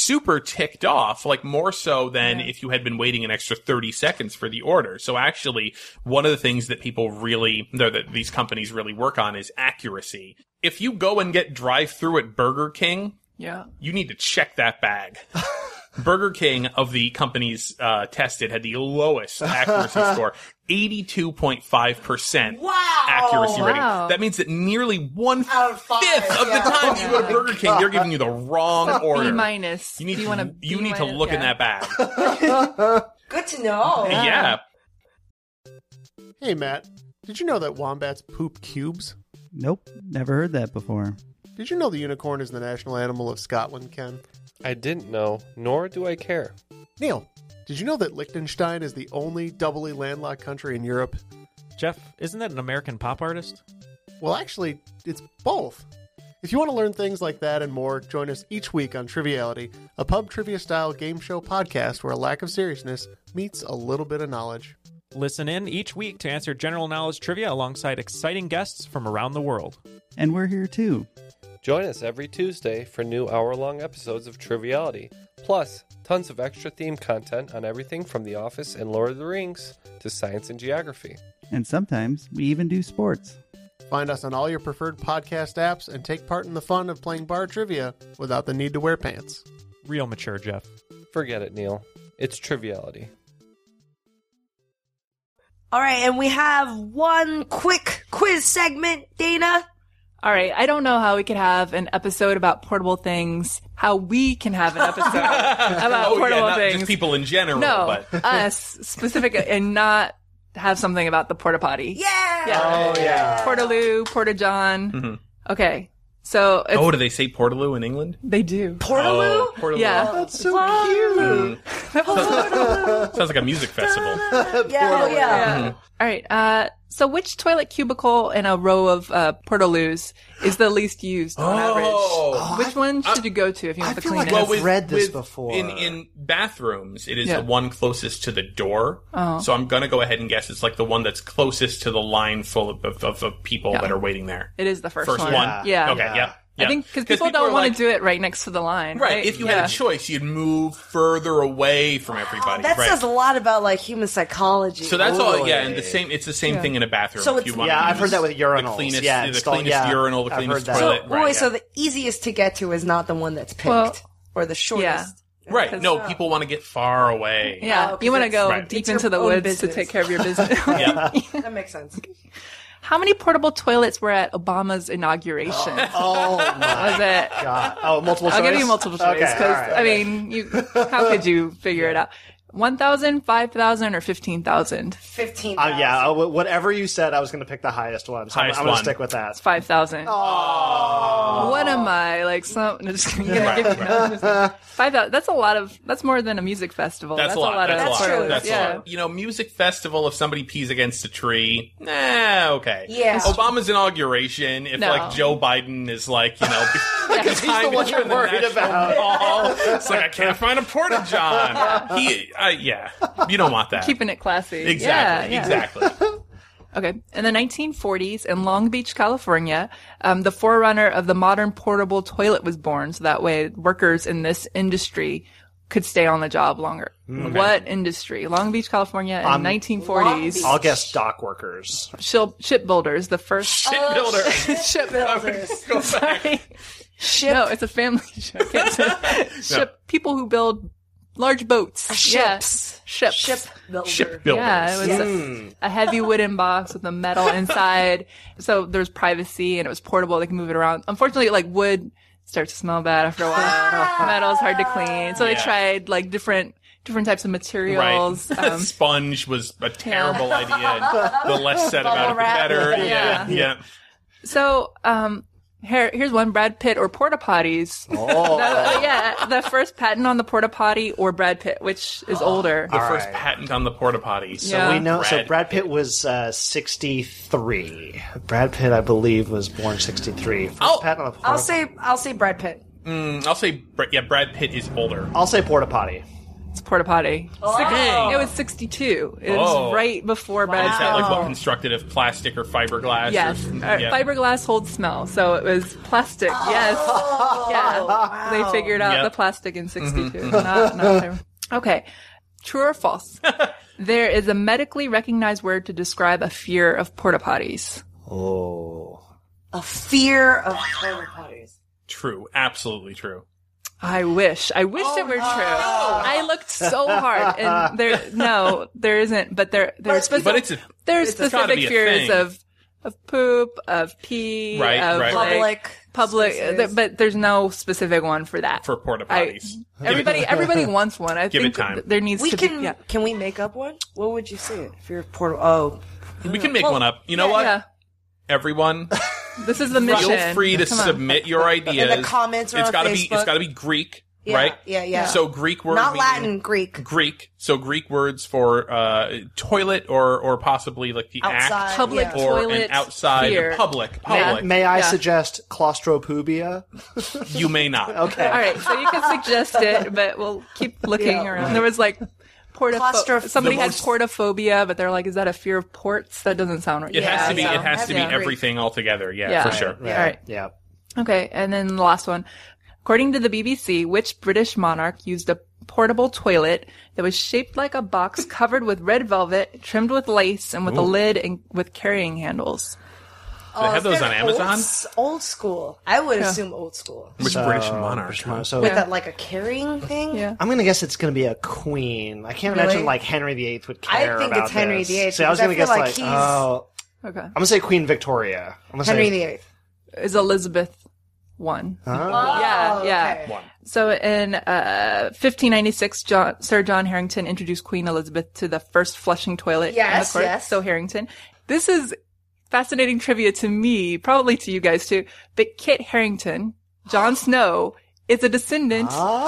super ticked off, like more so than yeah. if you had been waiting an extra thirty seconds for the order. So actually, one of the things that people really, that these companies really work on is accuracy. If you go and get drive-through at Burger King, yeah, you need to check that bag. Burger King, of the companies uh, tested, had the lowest accuracy score, eighty-two point five percent wow. accuracy rating. Wow. That means that nearly one-fifth of, of yeah. the time you go to Burger King, they're giving you the wrong order. B minus. You need Do you to, wanna you B need to minus? look Yeah. in that bag. Good to know. Yeah. Hey, Matt, did you know that wombats poop cubes? Nope, never heard that before. Did you know the unicorn is the national animal of Scotland, Ken? I didn't know, nor do I care. Neil, did you know that Liechtenstein is the only doubly landlocked country in Europe? Jeff, isn't that an American pop artist? Well, actually, it's both. If you want to learn things like that and more, join us each week on Triviality, a pub trivia-style game show podcast where a lack of seriousness meets a little bit of knowledge. Listen in each week to answer general knowledge trivia alongside exciting guests from around the world. And we're here too. Join us every Tuesday for new hour-long episodes of Triviality, plus tons of extra theme content on everything from The Office and Lord of the Rings to science and geography. And sometimes we even do sports. Find us on all your preferred podcast apps and take part in the fun of playing bar trivia without the need to wear pants. Real mature, Jeff. Forget it, Neil. It's Triviality. All right, and we have one quick quiz segment, Dana. All right, I don't know how we could have an episode about portable things, how we can have an episode about oh, portable yeah, not things. just people in general. No, but. us specific, and not have something about the porta potty. Yeah. yeah. Oh, yeah. Portaloo, Porta John. Mm-hmm. Okay, so it's, Oh, do they say Portaloo in England? they do. Portaloo? Oh, Portaloo. Yeah. Oh, that's so cute. Mm. Sounds like a music festival. Yeah, oh, yeah. Mm-hmm. All right. Uh, so which toilet cubicle in a row of uh, portaloos is the least used on Oh. average? Which one should you go to if you want I the feel like cleanest? I've read this before. In, in bathrooms, it is Yeah. the one closest to the door. Oh. So I'm going to go ahead and guess it's like the one that's closest to the line full of, of, of, of people Yeah. that are waiting there. It is the first, First one. one? Yeah. Okay, Yeah. yeah. I yeah. think because people, are don't want like- to do it right next to the line. Right. Right. If you yeah. had a choice, you'd move further away from everybody. That right. says a lot about like human psychology. So that's all, yeah, Totally. and the same. It's the same Yeah. thing in a bathroom. So if it's- you want Yeah, to I've heard use that with urinals. The cleanest, Yeah, the install- cleanest yeah, urinal, the I've cleanest heard that. toilet. So, right, boy, yeah. so the easiest to get to is not the one that's picked Well, or the shortest. right. No, people want to get far away. Yeah, Oh, 'cause you want to it's- go Right. deep it's your into the own woods business. to take care of your business. Yeah. That makes sense. How many portable toilets were at Obama's inauguration? Oh, my Was it? God. Oh, multiple choice? I'll give you multiple choice Okay, because all right. I mean, you how could you figure it out? One thousand, five thousand, or fifteen thousand? Fifteen. Uh, yeah, uh, whatever you said, I was going to pick the highest one. So Highest I'm, I'm going one. to stick with that. Five thousand. Oh. What am I like? Some no, just kidding. Gonna give you, no, just- five thousand. That's a lot of. That's more than a music festival. That's, a lot. of. That's, a lot. That's true. That's yeah. a lot. You know, music festival. If somebody pees against a tree, nah, okay. Yeah. Obama's inauguration. If No. like Joe Biden is like, you know, He's the one you're worried about. Mall, it's like I can't find a porta john. He, uh, yeah, you don't want that. Keeping it classy. exactly, Yeah, yeah. exactly. Okay. In the nineteen forties, in Long Beach, California, um, the forerunner of the modern portable toilet was born. So that way, workers in this industry could stay on the job longer. What industry? Long Beach, California, in Um, nineteen forties. I'll guess dock workers. Ship, shipbuilders, the first Shipbuilder. shipbuilders. Go back. Sorry. Ship. No, it's a family show. I can't say- Ship people who build large boats. Yeah. Ships. Ships. Ship builder. Shipbuilders. Yeah, it was a, a heavy wooden box with a metal inside. So there's privacy and it was portable. They can move it around. Unfortunately, like wood starts to smell bad after a while. Metal's hard to clean. So they Yeah. tried like different different types of materials. Right. Um, Sponge was a terrible idea. And the less said about it, the better. Yeah. Yeah. Yeah. so um, here here's one: Brad Pitt or porta potties. Oh. The- yeah, the first patent on the porta potty or Brad Pitt, which is older. The All first right. patent on the porta potty. So Yeah. We know. so Brad Brad Pitt was uh, sixty-three. Brad Pitt, I believe, was born sixty-tee. First I'll- patent on the I'll porta- say I'll say Brad Pitt. Mm, I'll say, Bra- yeah, Brad Pitt is older. I'll say porta potty. It's porta potty. Oh. Six- Dang. It was sixty-two. It Oh. was right before Brad Is that like Pitt. what constructed of plastic or fiberglass? Yes, Or, uh, yeah. fiberglass holds smell, so it was plastic. Yes, yeah. wow. They figured out Yep. the plastic in sixty-two. Not, not fiber. Okay, true or false? There is a medically recognized word to describe a fear of porta potties. Oh. A fear of porta potties. True. Absolutely true. I wish. I wish it were true. I looked so hard, and there, no, there isn't. But there, there's But specific, it's a, there's it's gotta specific be a fears thing. of of poop, of pee, Right, of right, like, Public. public. spaces. th- but there's no specific one for that. for porta I- potties. everybody, everybody wants one. I Give think it time. th- there needs We to can, be. Yeah. can we make up one? What would you say? Fear of porta, oh. We can make Well, one up. You know what? Yeah. Everyone, This is the mission. feel free to Come on. submit your ideas. In the comments or it's on gotta be. Facebook. It's got to be Greek, Yeah, right? yeah, yeah. So Greek word, Not meaning- Latin, Greek. Greek. So Greek words for uh, toilet or or possibly like the Outside, act, Public yeah. or toilet an outside fear. public. Yeah. Public. May I Yeah. suggest claustrophobia? You may not. Okay. All right, so you can suggest it, but we'll keep looking Yeah. around. There was like porta. Claustroph- Somebody The had most- portaphobia, but they're like, "Is that a fear of ports?" That doesn't sound right. It has Yeah, to be. so- It has to be Yeah. everything altogether. Yeah, Yeah. for sure. Right. All right. Yeah. Okay, and then the last one. According to the B B C, which British monarch used a portable toilet that was shaped like a box covered with red velvet, trimmed with lace, and with a Ooh. lid and with carrying handles? Do they have those on Old, Amazon? s- old school. I would Yeah. assume old school. Which So, British monarch? British huh? monarch. So With Yeah. that, like a carrying thing? Yeah. I'm gonna guess it's gonna be a queen. I can't Really? imagine like Henry the Eighth would I care think about it's Henry this. the Eighth, So I was because I gonna feel guess like like, he's- oh, Okay. I'm gonna say Queen Victoria. I'm gonna Henry say the Eighth. Is Elizabeth one? Oh. Yeah, yeah. okay. One. So in uh, fifteen ninety-six, John, Sir John Harrington introduced Queen Elizabeth to the first flushing toilet in the Yes, court. yes. So Harrington. This is fascinating trivia to me, probably to you guys too. But Kit Harington, Jon Snow, is a descendant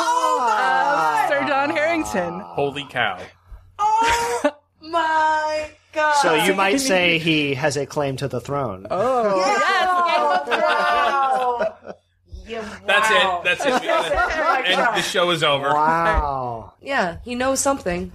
Ah. of Sir John Harrington. Holy cow! Oh my god. So you might say he has a claim to the throne. Oh, yes. Wow. Yeah, That's wow. it. That's it. We gotta- and the show is over. Wow. Yeah, he knows something.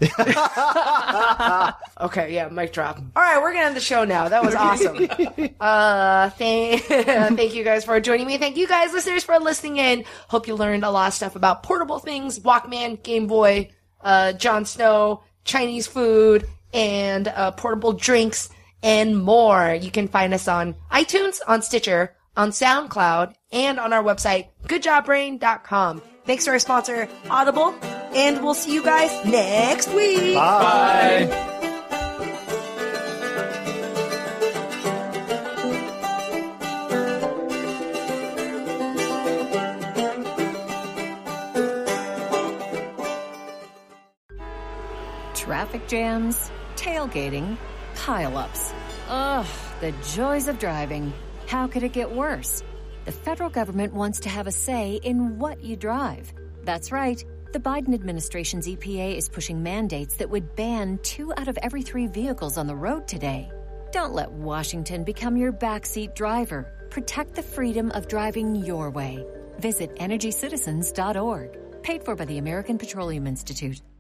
Okay, yeah, mic drop. All right, we're gonna end the show now. That was awesome. uh, thank, thank you guys for joining me. Thank you guys, listeners, for listening in. Hope you learned a lot of stuff about portable things, Walkman, Game Boy, uh, Jon Snow, Chinese food, and uh, portable drinks, and more. You can find us on iTunes, on Stitcher, on SoundCloud, and on our website, good job brain dot com. Thanks to our sponsor, Audible, and we'll see you guys next week. Bye. Traffic jams, tailgating, pileups. Ugh, the joys of driving. How could it get worse? The federal government wants to have a say in what you drive. That's right. The Biden administration's E P A is pushing mandates that would ban two out of every three vehicles on the road today. Don't let Washington become your backseat driver. Protect the freedom of driving your way. Visit energy citizens dot org. Paid for by the American Petroleum Institute.